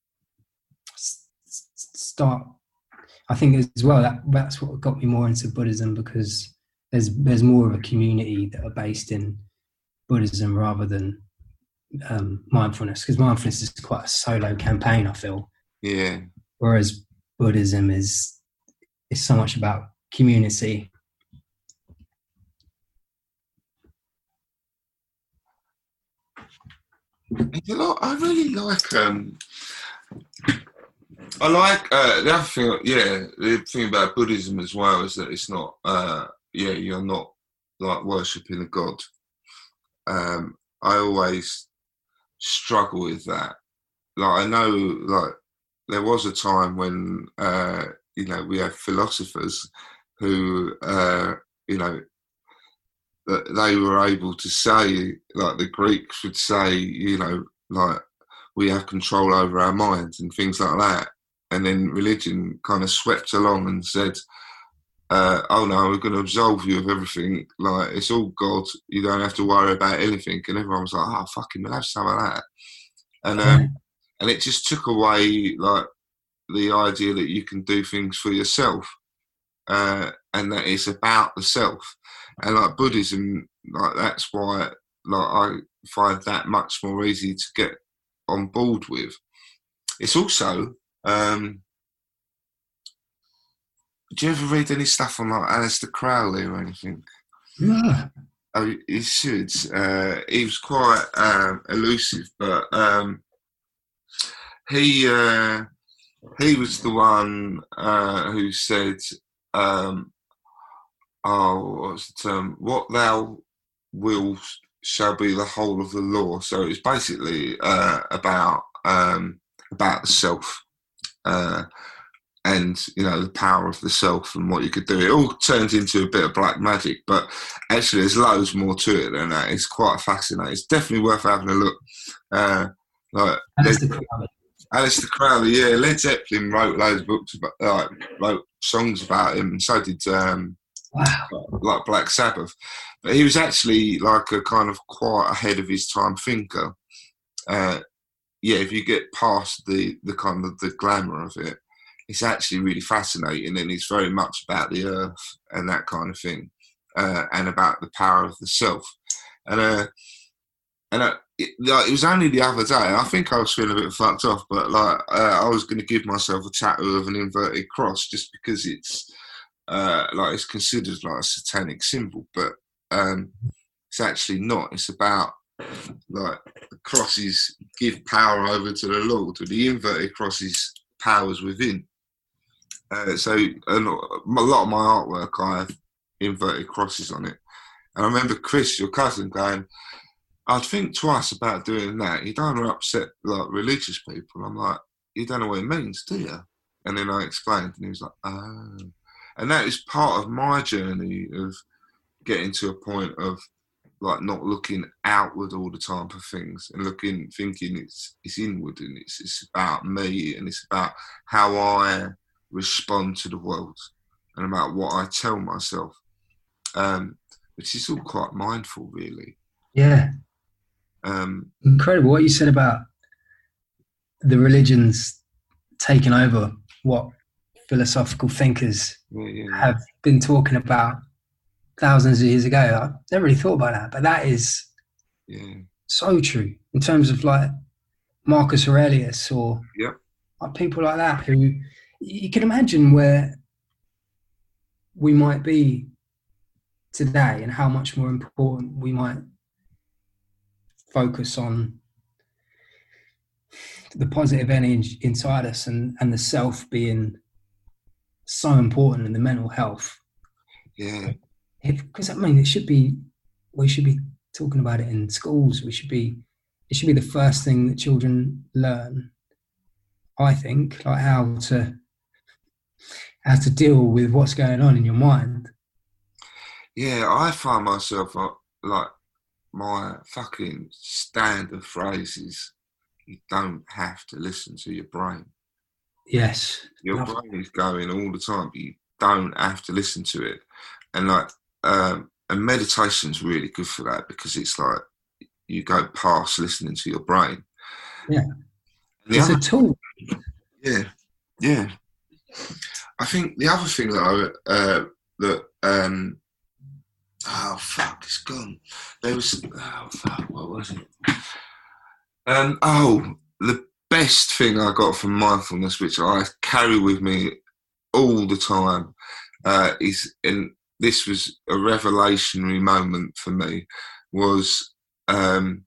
s- start. I think as well that that's what got me more into Buddhism, because there's there's more of a community that are based in Buddhism rather than um, mindfulness, because mindfulness is quite a solo campaign, I feel. Yeah. Whereas Buddhism is is so much about community. A lot, I really like. Um, I like uh, the other thing. Yeah, the thing about Buddhism as well is that it's not. Uh, yeah, you're not like worshipping a god. Um, I always struggle with that. Like I know, like there was a time when uh, you know we had philosophers who uh, you know that they were able to say, like the Greeks would say, you know, like we have control over our minds and things like that. And then religion kind of swept along and said, uh, oh no, we're going to absolve you of everything. Like it's all God. You don't have to worry about anything. And everyone was like, oh, fucking, we'll have some of that. And, um, Yeah. and it just took away like the idea that you can do things for yourself. Uh, and that it's about the self. And like Buddhism, like that's why like I find that much more easy to get on board with. It's also, um, do you ever read any stuff on like Aleister Crowley or anything? No. Oh, you should. Uh, he was quite uh, elusive, but um, he uh, he was the one uh, who said, um, "Oh, what's the term? What thou wilt shall be the whole of the law." So it's basically uh, about um, about the self. Uh, and, you know, the power of the self and what you could do. It all turns into a bit of black magic, but actually there's loads more to it than that. It's quite fascinating. It's definitely worth having a look. Uh, like Aleister Crowley. Aleister Crowley, yeah. Led Zeppelin wrote loads of books, about, like, wrote songs about him, and so did um, Wow. like Black Sabbath. But he was actually like a kind of quite ahead of his time thinker. Uh, yeah, if you get past the, the kind of the glamour of it, it's actually really fascinating, and it's very much about the earth and that kind of thing, uh, and about the power of the self. And uh, and uh, it, like, it was only the other day. I think I was feeling a bit fucked off, but like uh, I was going to give myself a tattoo of an inverted cross just because it's uh, like it's considered like a satanic symbol, but um, it's actually not. It's about like the crosses give power over to the Lord, or the inverted crosses powers within. Uh, so a lot of my artwork, I have inverted crosses on it. And I remember Chris, your cousin, going, "I'd think twice about doing that. You don't want to upset like religious people." I'm like, "You don't know what it means, do you?" And then I explained, and he was like, "Oh." And that is part of my journey of getting to a point of like not looking outward all the time for things, and looking, thinking it's it's inward, and it's it's about me, and it's about how I respond to the world, and about what I tell myself, um, which is all quite mindful, really. Yeah. Um, Incredible what you said about the religions taking over what philosophical thinkers yeah, yeah, have been talking about thousands of years ago. I never really thought about that, but that is yeah, so true in terms of like Marcus Aurelius or yep. like people like that, who you can imagine where we might be today and how much more important we might focus on the positive energy inside us, and, and the self being so important, and the mental health. Yeah. Because I mean, it should be, we should be talking about it in schools. We should be, it should be the first thing that children learn, I think, like how to, how to deal with what's going on in your mind. Yeah, I find myself uh, like my fucking standard phrase is, you don't have to listen to your brain. Yes. Your Love brain is going all the time, but you don't have to listen to it. And like, um, and meditation's really good for that, because it's like you go past listening to your brain. Yeah. The It's other, a tool. Yeah, yeah. I think the other thing that I uh, that um, oh fuck, it's gone. There was oh fuck, what was it? Um, oh, the best thing I got from mindfulness, which I carry with me all the time, uh, is, and this was a revelationary moment for me, was um,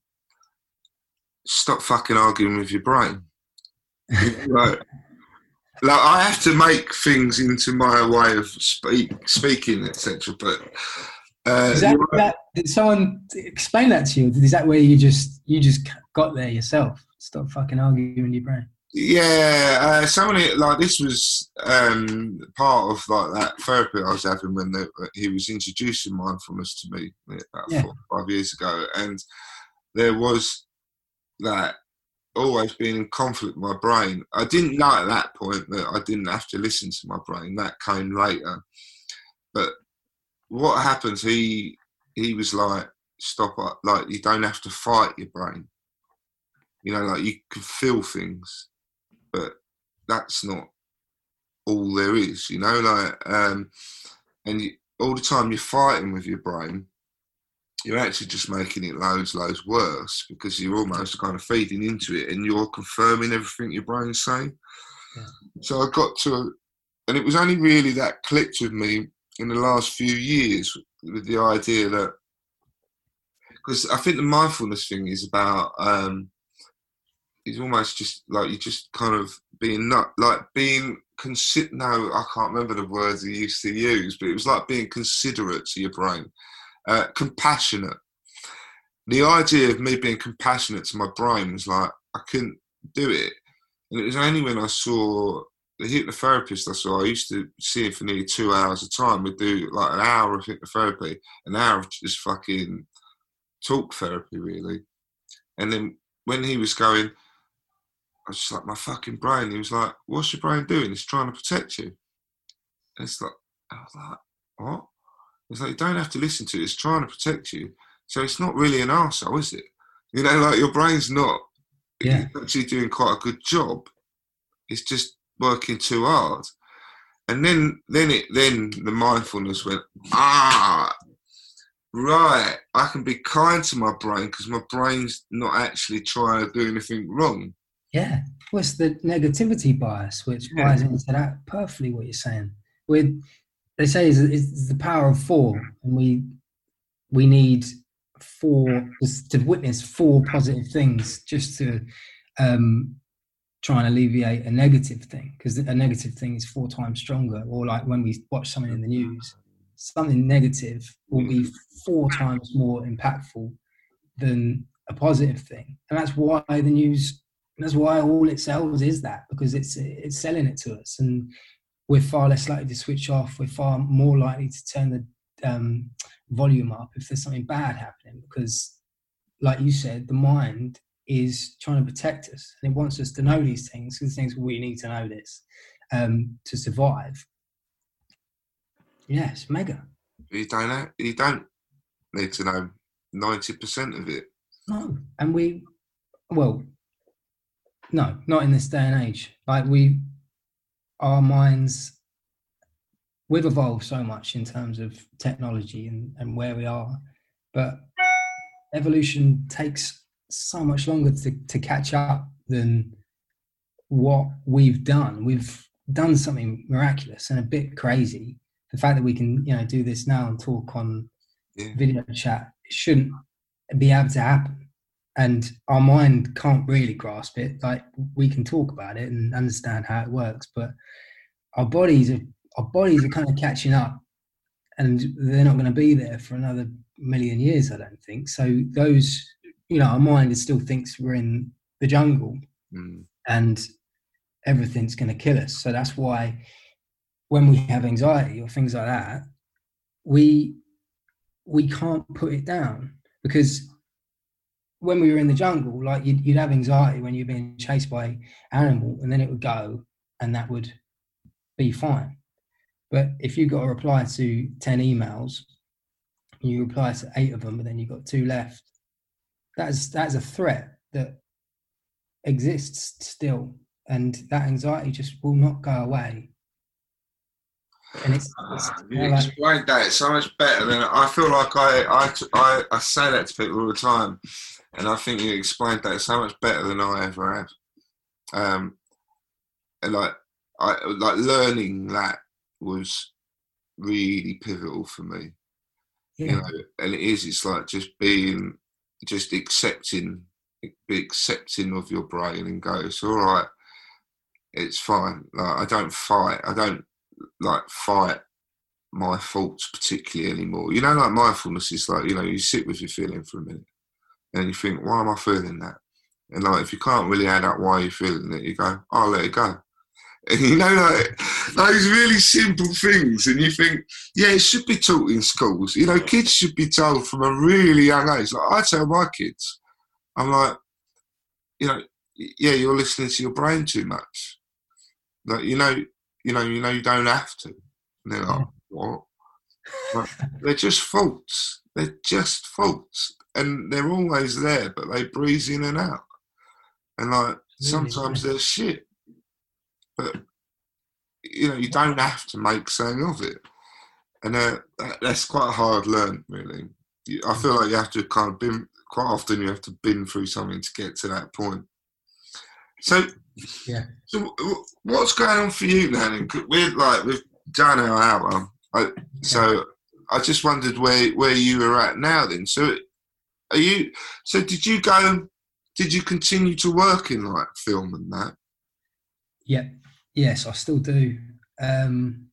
stop fucking arguing with your brain. Like, like I have to make things into my way of speak, speaking, et cetera. But uh, Is that, that, did someone explain that to you? Is that where you just you just got there yourself? Stop fucking arguing with your brain. Yeah, uh, someone like this was um, part of like that therapy I was having when the, he was introducing mindfulness to me about Yeah. four or five years ago, and there was that always being in conflict with my brain. I didn't know at that point that I didn't have to listen to my brain. That came later. But what happens? He he was like, stop! Like, you don't have to fight your brain. You know, like, you can feel things, but that's not all there is, you know, like, um, and you, all the time you're fighting with your brain, you're actually just making it loads, loads worse because you're almost kind of feeding into it and you're confirming everything your brain's saying. Yeah. So I got to, and it was only really that clicked with me in the last few years with the idea that, because I think the mindfulness thing is about, um, it's almost just like you're just kind of being not like being consider. No, I can't remember the words he used to use, but it was like being considerate to your brain, uh, compassionate. The idea of me being compassionate to my brain was like I couldn't do it, and it was only when I saw the hypnotherapist I saw. I used to see him for nearly two hours a time. We'd do like an hour of hypnotherapy, an hour of just fucking talk therapy, really, and then when he was going. I was just like, my fucking brain. He was like, what's your brain doing? It's trying to protect you. And it's like, I was like, what? It's like, you don't have to listen to it. It's trying to protect you. So it's not really an arsehole, is it? You know, like your brain's not yeah. It's actually doing quite a good job. It's just working too hard. And then, then it, then the mindfulness went, ah, right. I can be kind to my brain because my brain's not actually trying to do anything wrong. Yeah, what's the negativity bias, which yeah. buys into that perfectly what you're saying. With they say is it's the power of four, and we we need four to witness four positive things just to um, try and alleviate a negative thing, because a negative thing is four times stronger. Or like when we watch something in the news, something negative will be four times more impactful than a positive thing, and that's why the news. That's why all it sells is that, because it's it's selling it to us, and we're far less likely to switch off. We're far more likely to turn the um, volume up if there's something bad happening, because, like you said, the mind is trying to protect us, and it wants us to know these things. Because things we need to know this um, to survive. Yeah, it's mega. You don't have, you don't need to know ninety percent of it. No, and we well. No, not in this day and age. Like we, our minds, we've evolved so much in terms of technology and, and where we are, but evolution takes so much longer to, to catch up than what we've done. We've done something miraculous and a bit crazy. The fact that we can, you know, do this now and talk on yeah. video chat, it shouldn't be able to happen. And our mind can't really grasp it. Like we can talk about it and understand how it works, but our bodies are our bodies are kind of catching up, and they're not going to be there for another million years, I don't think. So those, you know, our mind still thinks we're in the jungle mm. and everything's going to kill us. So that's why when we have anxiety or things like that, we we can't put it down, because when we were in the jungle, like you'd, you'd have anxiety when you're being chased by an animal, and then it would go and that would be fine. But if you got to reply to ten emails, you reply to eight of them, but then you've got two left, that's, that's a threat that exists still. And that anxiety just will not go away. And it's, it's you know, explained like, that so much better than I feel like I, I, I, I say that to people all the time. And I think you explained that so much better than I ever have. Um, and like, I like learning that was really pivotal for me. Yeah. You know, and it is. It's like just being, just accepting, be accepting of your brain and go, it's all right. It's fine. Like I don't fight. I don't like fight my thoughts particularly anymore. You know, like mindfulness is like, you know, you sit with your feeling for a minute. And you think, why am I feeling that? And like, if you can't really add up why you're feeling it, you go, I'll let it go. And you know, like those really simple things. And you think, yeah, it should be taught in schools. You know, kids should be told from a really young age. Like I tell my kids, I'm like, you know, yeah, you're listening to your brain too much. Like, you know, you know, you know, you don't have to. And they're like, what? Like, they're just faults. They're just faults. And they're always there, but they breeze in and out. And like, sometimes they're shit. But, you know, you don't have to make something of it. And uh, that's quite hard learned, really. you, I feel like you have to kind of bin, quite often you have to bin through something to get to that point. So, yeah. So what's going on for you now? Then? We're like we've done our hour, I, so I just wondered where where you were at now. Then, so are you? So did you go? Did you continue to work in like film and that? Yeah. Yes, I still do. Um,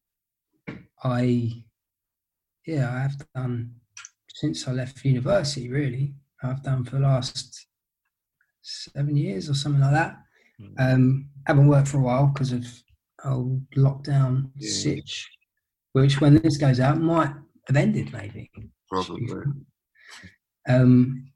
I yeah, I have done since I left university. Really, I've done for the last seven years or something like that. Um, haven't worked for a while because of old lockdown Yeah. sitch, which when this goes out might have ended maybe. Probably. Um,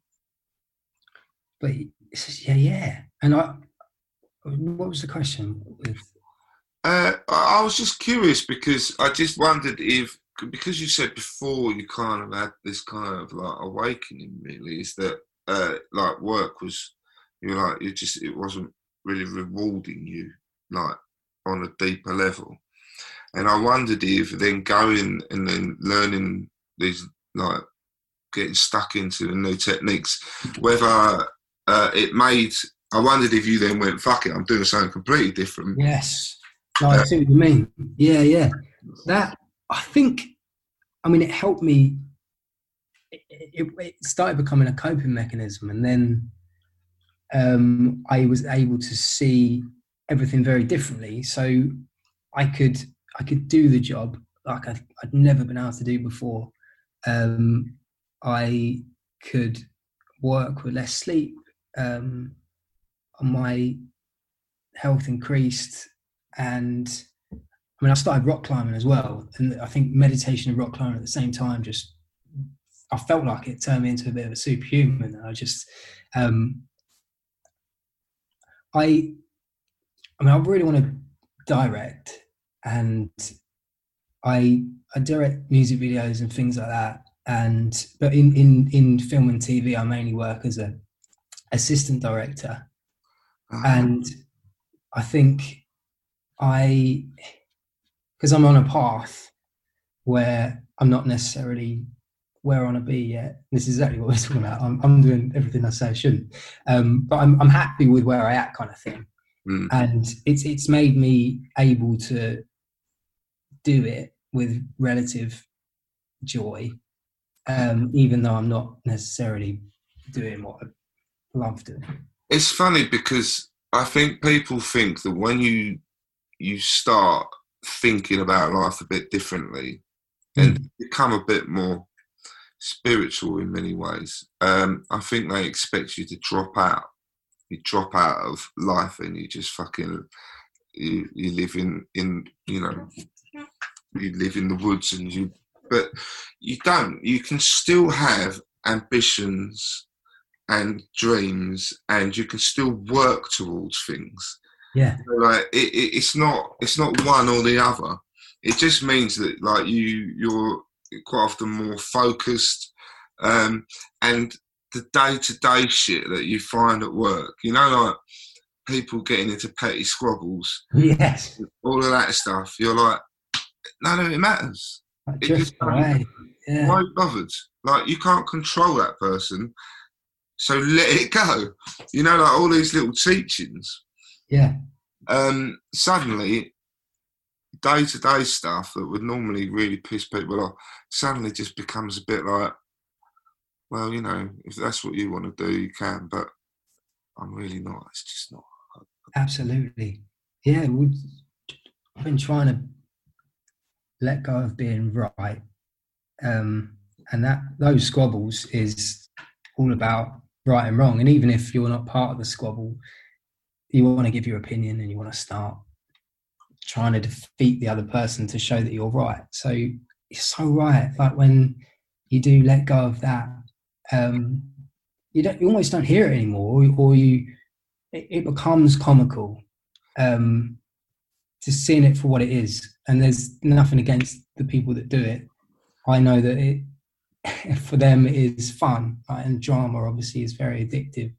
but it's, yeah, yeah. And I, what was the question? With Uh, I I was just curious because I just wondered if, because you said before you kind of had this kind of like awakening, really, is that uh, like work was, you know, like you just it wasn't really rewarding you like on a deeper level, and I wondered if then going and then learning these like getting stuck into the new techniques, whether uh, it made. I wondered if you then went, fuck it, I'm doing something completely different. Yes. No, I see what you mean. Yeah, yeah. That, I think, I mean, it helped me. It, it, it started becoming a coping mechanism, and then um, I was able to see everything very differently. So I could, I could do the job like I'd, I'd never been able to do before. Um, I could work with less sleep. Um, my health increased, and I mean, I started rock climbing as well, and I think meditation and rock climbing at the same time just, I felt like it turned me into a bit of a superhuman. And I just, um, I, I mean, I really want to direct, and I, I direct music videos and things like that. And but in in in film and T V, I mainly work as a assistant director. And I think I, because I'm on a path where I'm not necessarily where I want to be yet. This is exactly what we're talking about. I'm, I'm doing everything I say I shouldn't, um, but I'm, I'm happy with where I at, kind of thing. Mm. And it's it's made me able to do it with relative joy, um, even though I'm not necessarily doing what I love doing. It's funny because I think people think that when you you start thinking about life a bit differently mm. and become a bit more spiritual in many ways, um, I think they expect you to drop out. You drop out of life and you just fucking you, you live in, in you know you live in the woods and you but you don't. You can still have ambitions and dreams, and you can still work towards things. Yeah, so like it, it, it's not it's not one or the other. It just means that like you you're quite often more focused, um, and the day to day shit that you find at work, you know, like people getting into petty squabbles, yes, all of that stuff. You're like, none of it matters. Like it just away. Yeah. Why bothered? Like you can't control that person. So let it go. You know, like all these little teachings. Yeah. Um, suddenly, day-to-day stuff that would normally really piss people off suddenly just becomes a bit like, well, you know, if that's what you want to do, you can, but I'm really not. It's just not. Absolutely. Yeah, I've been trying to let go of being right. Um, and that those squabbles is all about right and wrong. And even if you're not part of the squabble, you want to give your opinion and you want to start trying to defeat the other person to show that you're right. So you're so right. Like when you do let go of that, um, you don't, you almost don't hear it anymore, or, or you, it, it becomes comical. Um, just seeing it for what it is. And there's nothing against the people that do it. I know that it, for them it is fun, right? And drama obviously is very addictive,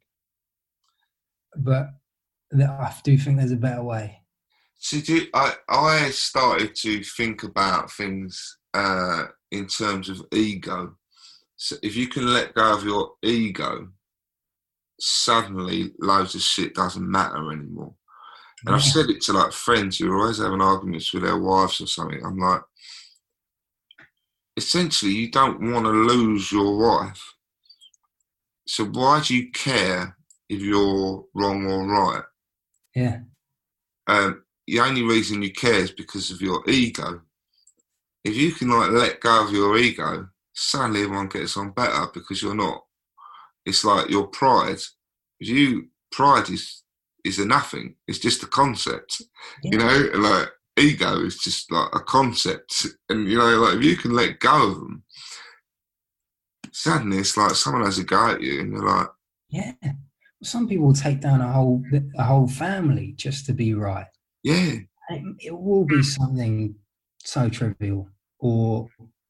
but I do think there's a better way. So do, I, I started to think about things uh, in terms of ego. So if you can let go of your ego, suddenly loads of shit doesn't matter anymore. And yeah. I've said it to like friends who are always having arguments with their wives or something. I'm like, essentially, you don't want to lose your wife. So why do you care if you're wrong or right? Yeah. Um, the only reason you care is because of your ego. If you can like let go of your ego, suddenly everyone gets on better because you're not. It's like your pride. If you pride is is a nothing. It's just a concept. Yeah. You know, like ego is just like a concept. And you know, like if you can let go of them, suddenly it's like someone has a go at you, and you're like, yeah. Some people take down a whole a whole family just to be right. Yeah. It, it will be something so trivial or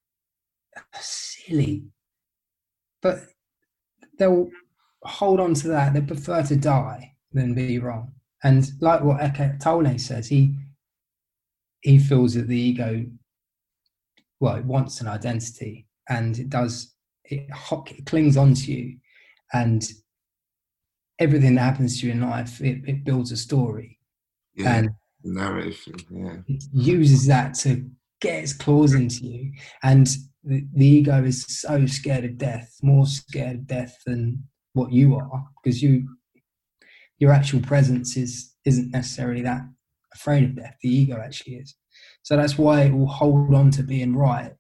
silly, but they'll hold on to that. They prefer to die than be wrong. And like what Eckhart Tolle says, he he feels that the ego, well, it wants an identity, and it does. It, it clings onto you, and everything that happens to you in life, it, it builds a story. Yeah, and narrative. Yeah, it uses that to get its claws into you. And the, the ego is so scared of death, more scared of death than what you are, because you, your actual presence is isn't necessarily that afraid of death. The ego actually is. So that's why it will hold on to being right.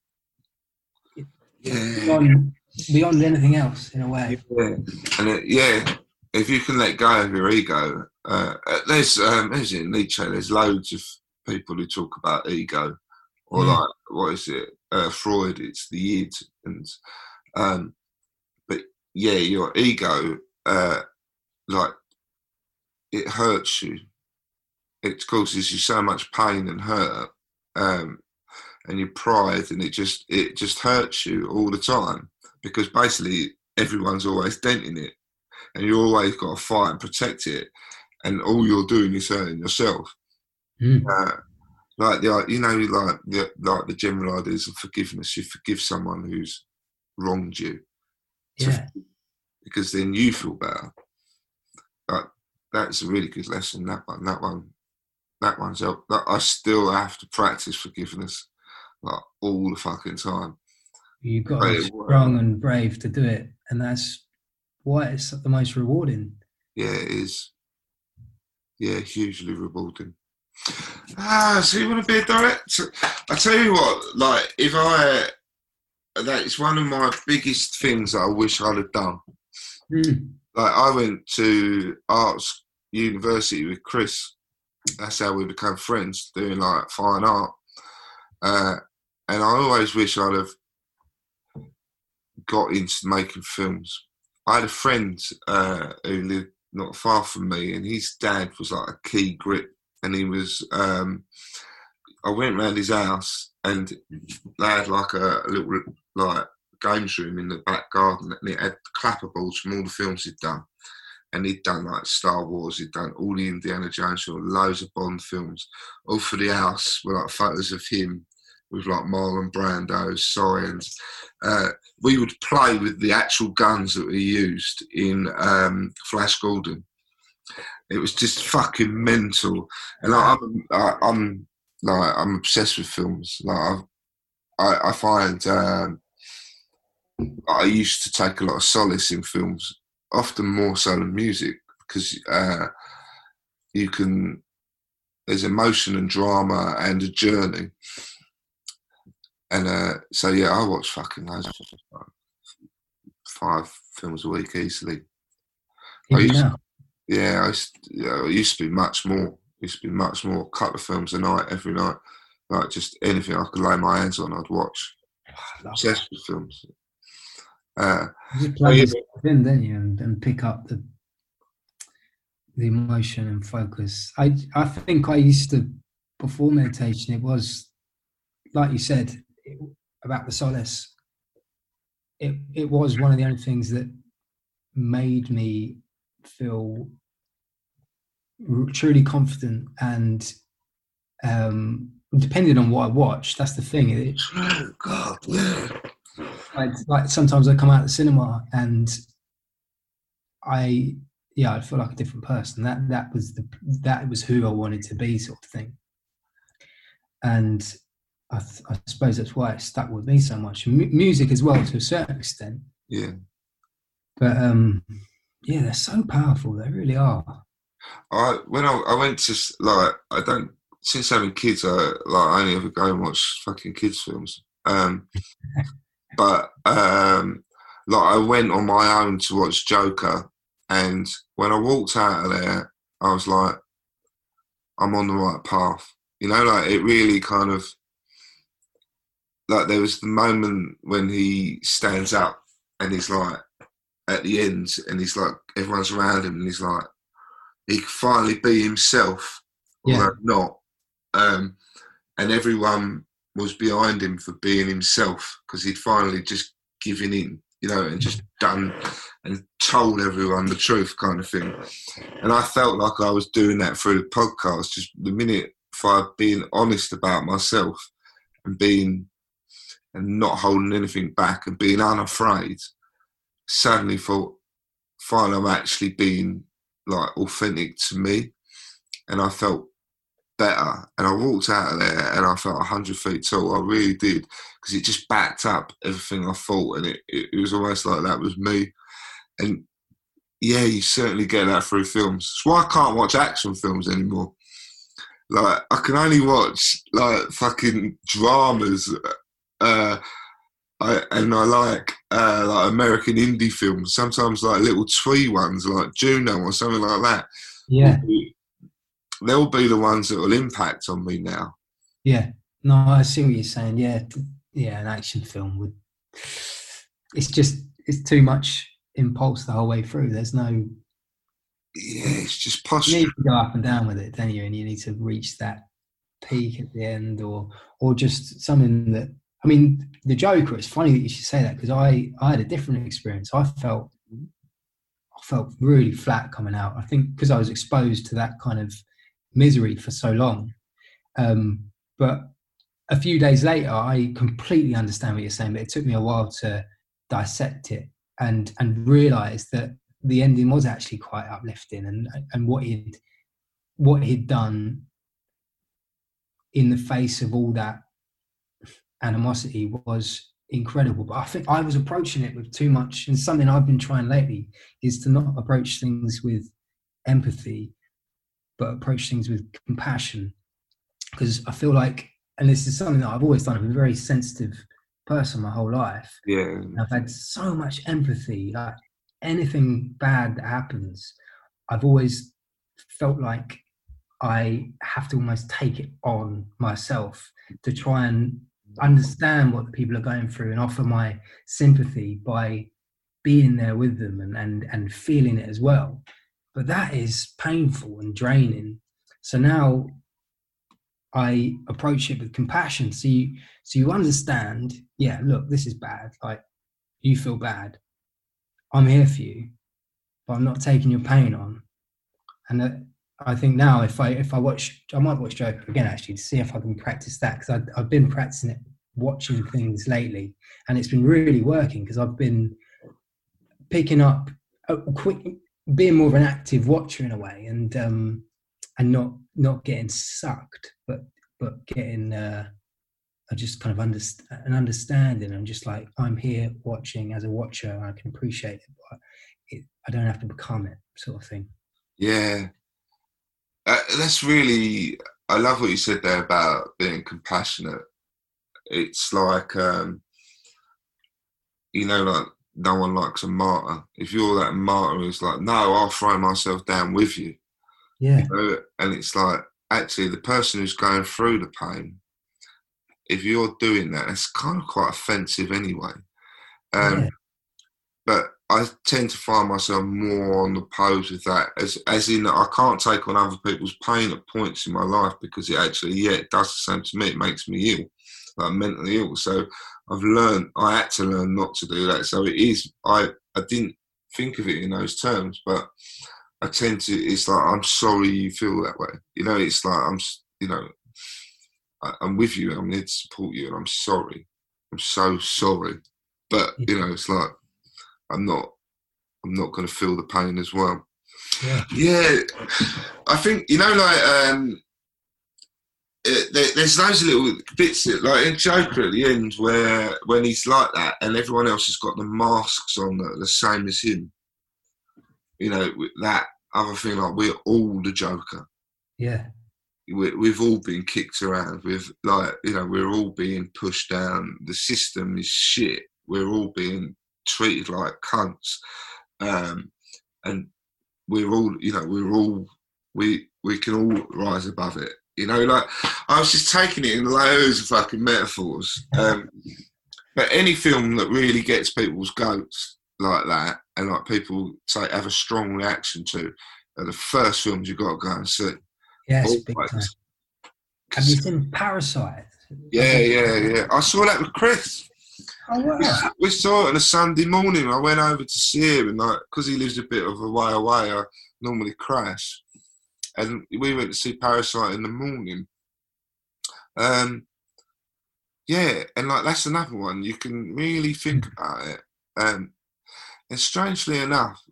Yeah. Beyond, beyond anything else, in a way. Yeah, and it, yeah. If you can let go of your ego, uh, there's, um, there's in Nietzsche, there's loads of people who talk about ego, or yeah. like, what is it, uh, Freud, it's the id, and, um, but yeah, your ego, uh, like, it hurts you, it causes you so much pain and hurt, um, and your pride, and it just, it just hurts you all the time, because basically everyone's always denting it. And you always got to fight and protect it, and all you're doing is hurting yourself. Mm. Uh, like the, you know, like the like the general ideas of forgiveness. You forgive someone who's wronged you, yeah, to, because then you feel better. Like that's a really good lesson. That one, that one, that one's helped. Like, I still have to practice forgiveness, like all the fucking time. You've got to be strong and brave to do it, and that's why it's the most rewarding. Yeah, it is. Yeah, hugely rewarding. Ah, so you want to be a director? I tell you what, like, if I, that is one of my biggest things that I wish I'd have done. Mm. Like, I went to arts university with Chris. That's how we became friends, doing like fine art. Uh, and I always wish I'd have got into making films. I had a friend uh, who lived not far from me, and his dad was like a key grip, and he was, um, I went round his house, and they had like a, a little like games room in the back garden, and it had clapper boards from all the films he'd done. And he'd done like Star Wars, he'd done all the Indiana Jones films, loads of Bond films. All for the house were like photos of him with like Marlon Brando, Science. Uh, we would play with the actual guns that we used in um, Flash Gordon. It was just fucking mental. And like, I'm, I, I'm like I'm obsessed with films. Like I've, I, I find um, I used to take a lot of solace in films. Often more so than music, because uh, you can, there's emotion and drama and a journey. And uh, so, yeah, I watch fucking loads of like, five films a week easily. I used to, yeah, I used, yeah, it used to be much more. It used to be much more. A couple of films a night, every night. Like just anything I could lay my hands on, I'd watch. Oh, obsessed with films. Uh, you just plug yourself in, don't you, and, and pick up the the emotion and focus. I I think I used to, before meditation, it was like you said it, about the solace. It it was one of the only things that made me feel truly confident, and um, depending on what I watched, that's the thing. It, oh God, yeah. Like, like sometimes I come out of the cinema and I, yeah, I feel like a different person. That that was the that was who I wanted to be, sort of thing. And I, th- I suppose that's why it stuck with me so much. M- music as well, to a certain extent. Yeah. But um, yeah, they're so powerful. They really are. I when I, I went to like I don't since having kids I like I only ever go and watch fucking kids films. Um, but um, like I went on my own to watch Joker, and when I walked out of there, I was like, I'm on the right path. You know, like it really kind of like there was the moment when he stands up and he's like at the end, and he's like everyone's around him, and he's like. He could finally be himself, yeah. although not. Um, and everyone was behind him for being himself because he'd finally just given in, you know, and just done and told everyone the truth kind of thing. And I felt like I was doing that through the podcast. Just the minute by being honest about myself and being and not holding anything back and being unafraid, suddenly thought, fine, I'm actually being like authentic to me, and I felt better, and I walked out of there and I felt a hundred feet tall. I really did, because it just backed up everything I thought, and it, it, it was almost like that was me. And yeah, you certainly get that through films. That's why I can't watch action films anymore. Like I can only watch like fucking dramas, uh, I, and I like uh, like American indie films. Sometimes like little twee ones, like Juno or something like that. Yeah, they'll be the ones that will impact on me now. Yeah, no, I see what you're saying. Yeah, yeah, an action film would. It's just it's too much impulse the whole way through. There's no. Yeah, it's just posture. You need to go up and down with it, don't you? And you need to reach that peak at the end, or or just something that. I mean, the Joker. It's funny that you should say that, because I, I had a different experience. I felt I felt really flat coming out. I think because I was exposed to that kind of misery for so long. Um, but a few days later, I completely understand what you're saying. But it took me a while to dissect it and and realise that the ending was actually quite uplifting, and and what he'd what he'd done in the face of all that animosity was incredible. But I think I was approaching it with too much, and something I've been trying lately is to not approach things with empathy, but approach things with compassion. Because I feel like, and this is something that I've always done, I'm a very sensitive person my whole life. Yeah. I've had so much empathy. Like anything bad that happens, I've always felt like I have to almost take it on myself to try and understand what the people are going through and offer my sympathy by being there with them and, and, and feeling it as well. But that is painful and draining. So now I approach it with compassion. So you, so you understand, yeah, look, this is bad. Like, you feel bad. I'm here for you, but I'm not taking your pain on. And that, I think now if I if I watch, I might watch Joker again actually to see if I can practice that, because I've, I've been practicing it, watching things lately, and it's been really working because I've been picking up, a quick, being more of an active watcher in a way, and um, and not not getting sucked, but but getting uh, I just kind of underst- an understanding. I'm just like, I'm here watching as a watcher, and I can appreciate it, but it, I don't have to become it, sort of thing. Yeah. Uh, that's really, I love what you said there about being compassionate. It's like, um, you know, like no one likes a martyr. If you're that martyr who's like, no, I'll throw myself down with you. Yeah. You know? And it's like, actually, the person who's going through the pain, if you're doing that, it's kind of quite offensive anyway. Um, yeah. But I tend to find myself more on the pose with that, as as in I can't take on other people's pain at points in my life, because it actually, yeah, it does the same to me. It makes me ill, like mentally ill. So I've learned, I had to learn not to do that. So it is, I, I didn't think of it in those terms, but I tend to, it's like, I'm sorry you feel that way. You know, it's like, I'm, you know, I, I'm with you, I'm here to support you, and I'm sorry. I'm so sorry. but you know, it's like I'm not, I'm not going to feel the pain as well. Yeah, yeah. I think you know, like um, it, there, there's those little bits, that, like in Joker at the end, where when he's like that, and everyone else has got the masks on that are the same as him. You know, that other thing, like we're all the Joker. Yeah. We, we've all been kicked around. We've like, you know, we're all being pushed down. The system is shit. We're all being treated like cunts, um, and we're all, you know, we're all we we can all rise above it. You know, like I was just taking it in loads of fucking metaphors. Um, but any film that really gets people's goats like that, and like people say have a strong reaction to, are the first films you've got to go and see. Yes, big time. Have you seen Parasite? Yeah, yeah, yeah. I saw that with Chris. Oh, wow. We, we saw it on a Sunday morning. I went over to see him, and like, because he lives a bit of a way away, I normally crash. And we went to see Parasite in the morning. Um, yeah, and like that's another one you can really think about it. Um, and strangely enough,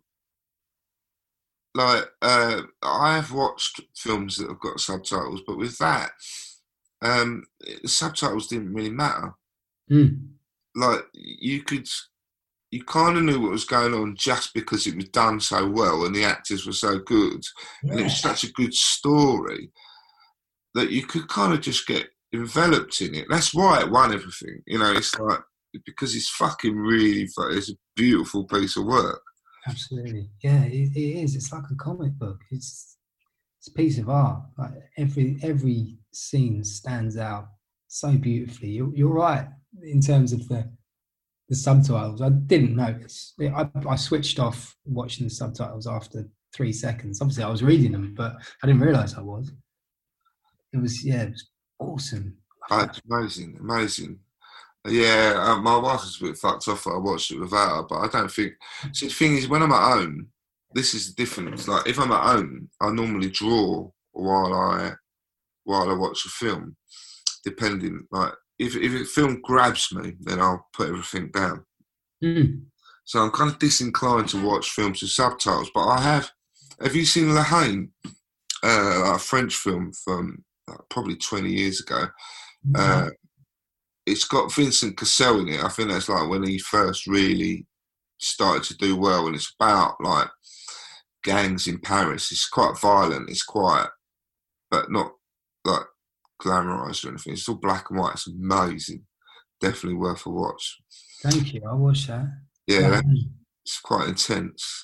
like uh, I have watched films that have got subtitles, but with that, um, the subtitles didn't really matter. Mm. Like you could, you kind of knew what was going on just because it was done so well and the actors were so good, yeah. And it was such a good story that you could kind of just get enveloped in it. That's why it won everything. You know, it's like because it's fucking really, it's a beautiful piece of work. Absolutely, yeah, it, it is. It's like a comic book. It's it's a piece of art. Like every every scene stands out so beautifully. You're you're right in terms of the the subtitles. I didn't notice. I I switched off watching the subtitles after three seconds. Obviously, I was reading them, but I didn't realise I was. It was yeah, it was awesome. Oh, it's amazing, amazing. Yeah, uh, my wife was a bit fucked off that I watched it without her, but I don't think... See, the thing is, when I'm at home, this is the difference. Like, if I'm at home, I normally draw while I while I watch a film, depending. Like, if, if a film grabs me, then I'll put everything down. Mm. So I'm kind of disinclined to watch films with subtitles, but I have... Have you seen La Haine? Uh, a French film from uh, probably twenty years ago. Mm-hmm. Uh, It's got Vincent Cassel in it. I think that's like when he first really started to do well. And it's about like gangs in Paris. It's quite violent. It's quite, but not like glamorised or anything. It's all black and white. It's amazing. Definitely worth a watch. Thank you. I'll watch that. Yeah, that, it's quite intense.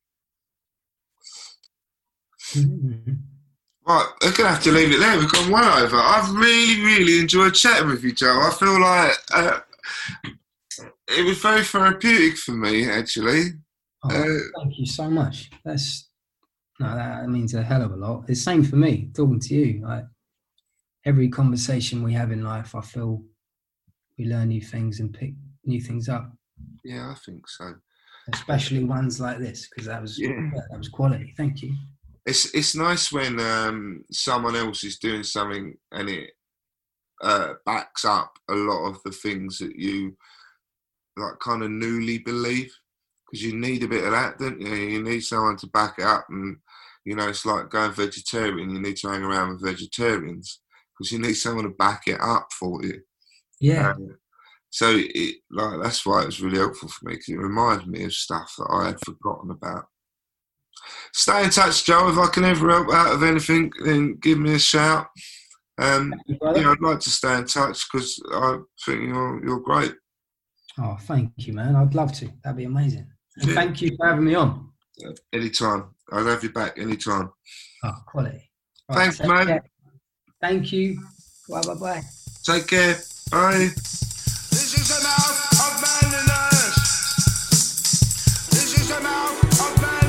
Mm-hmm. Right, we're going to have to leave it there. We've gone well over. I've really, really enjoyed chatting with you, Joe. I feel like uh, it was very therapeutic for me, actually. Oh, uh, thank you so much. That's no, that means a hell of a lot. It's the same for me, talking to you. Like, every conversation we have in life, I feel we learn new things and pick new things up. Yeah, I think so. Especially ones like this, because that was yeah. yeah, that was quality. Thank you. It's it's nice when um, someone else is doing something and it uh, backs up a lot of the things that you like kind of newly believe, because you need a bit of that, don't you? You need someone to back it up, and you know it's like going vegetarian. You need to hang around with vegetarians because you need someone to back it up for you. Yeah. Um, so it like that's why it was really helpful for me, because it reminded me of stuff that I had forgotten about. Stay in touch, Joe. If I can ever help out of anything, then give me a shout. Um, you, yeah, I'd like to stay in touch because I think you're you're great. Oh, thank you, man. I'd love to. That'd be amazing. And yeah. Thank you for having me on. Yeah, anytime. I'll have you back anytime. Oh, quality. Right, thanks, man. Care. Thank you. Bye, bye, bye. Take care. Bye. This is an out of manliness. This is an out of manliness.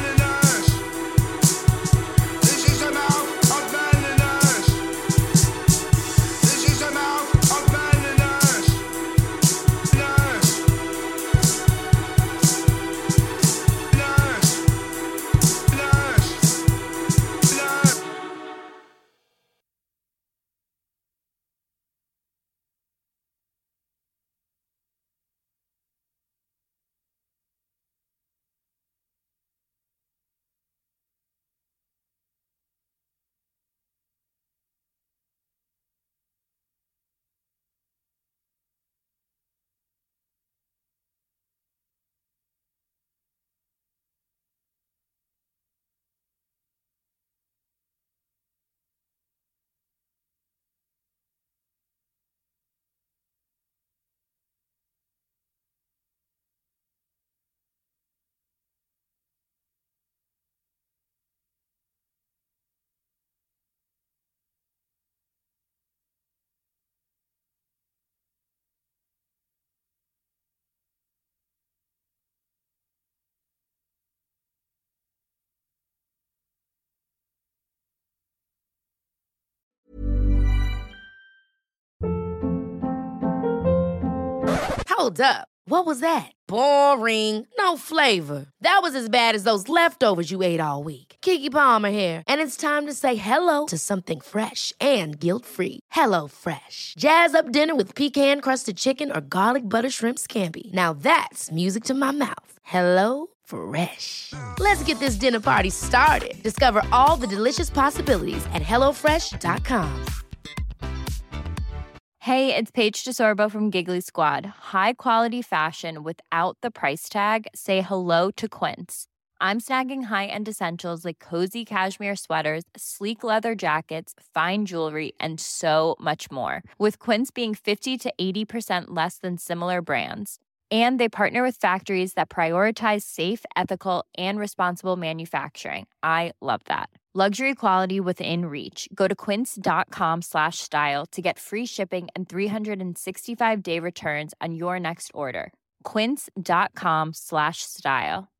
Hold up. What was that? Boring. No flavor. That was as bad as those leftovers you ate all week. Keke Palmer here, and it's time to say hello to something fresh and guilt-free. Hello Fresh. Jazz up dinner with pecan-crusted chicken or garlic butter shrimp scampi. Now that's music to my mouth. Hello Fresh. Let's get this dinner party started. Discover all the delicious possibilities at hello fresh dot com. Hey, it's Paige DeSorbo from Giggly Squad. High quality fashion without the price tag. Say hello to Quince. I'm snagging high-end essentials like cozy cashmere sweaters, sleek leather jackets, fine jewelry, and so much more. With Quince being fifty to eighty percent less than similar brands. And they partner with factories that prioritize safe, ethical, and responsible manufacturing. I love that. Luxury quality within reach. Go to quince.com slash style to get free shipping and three sixty-five day returns on your next order. Quince.com slash style.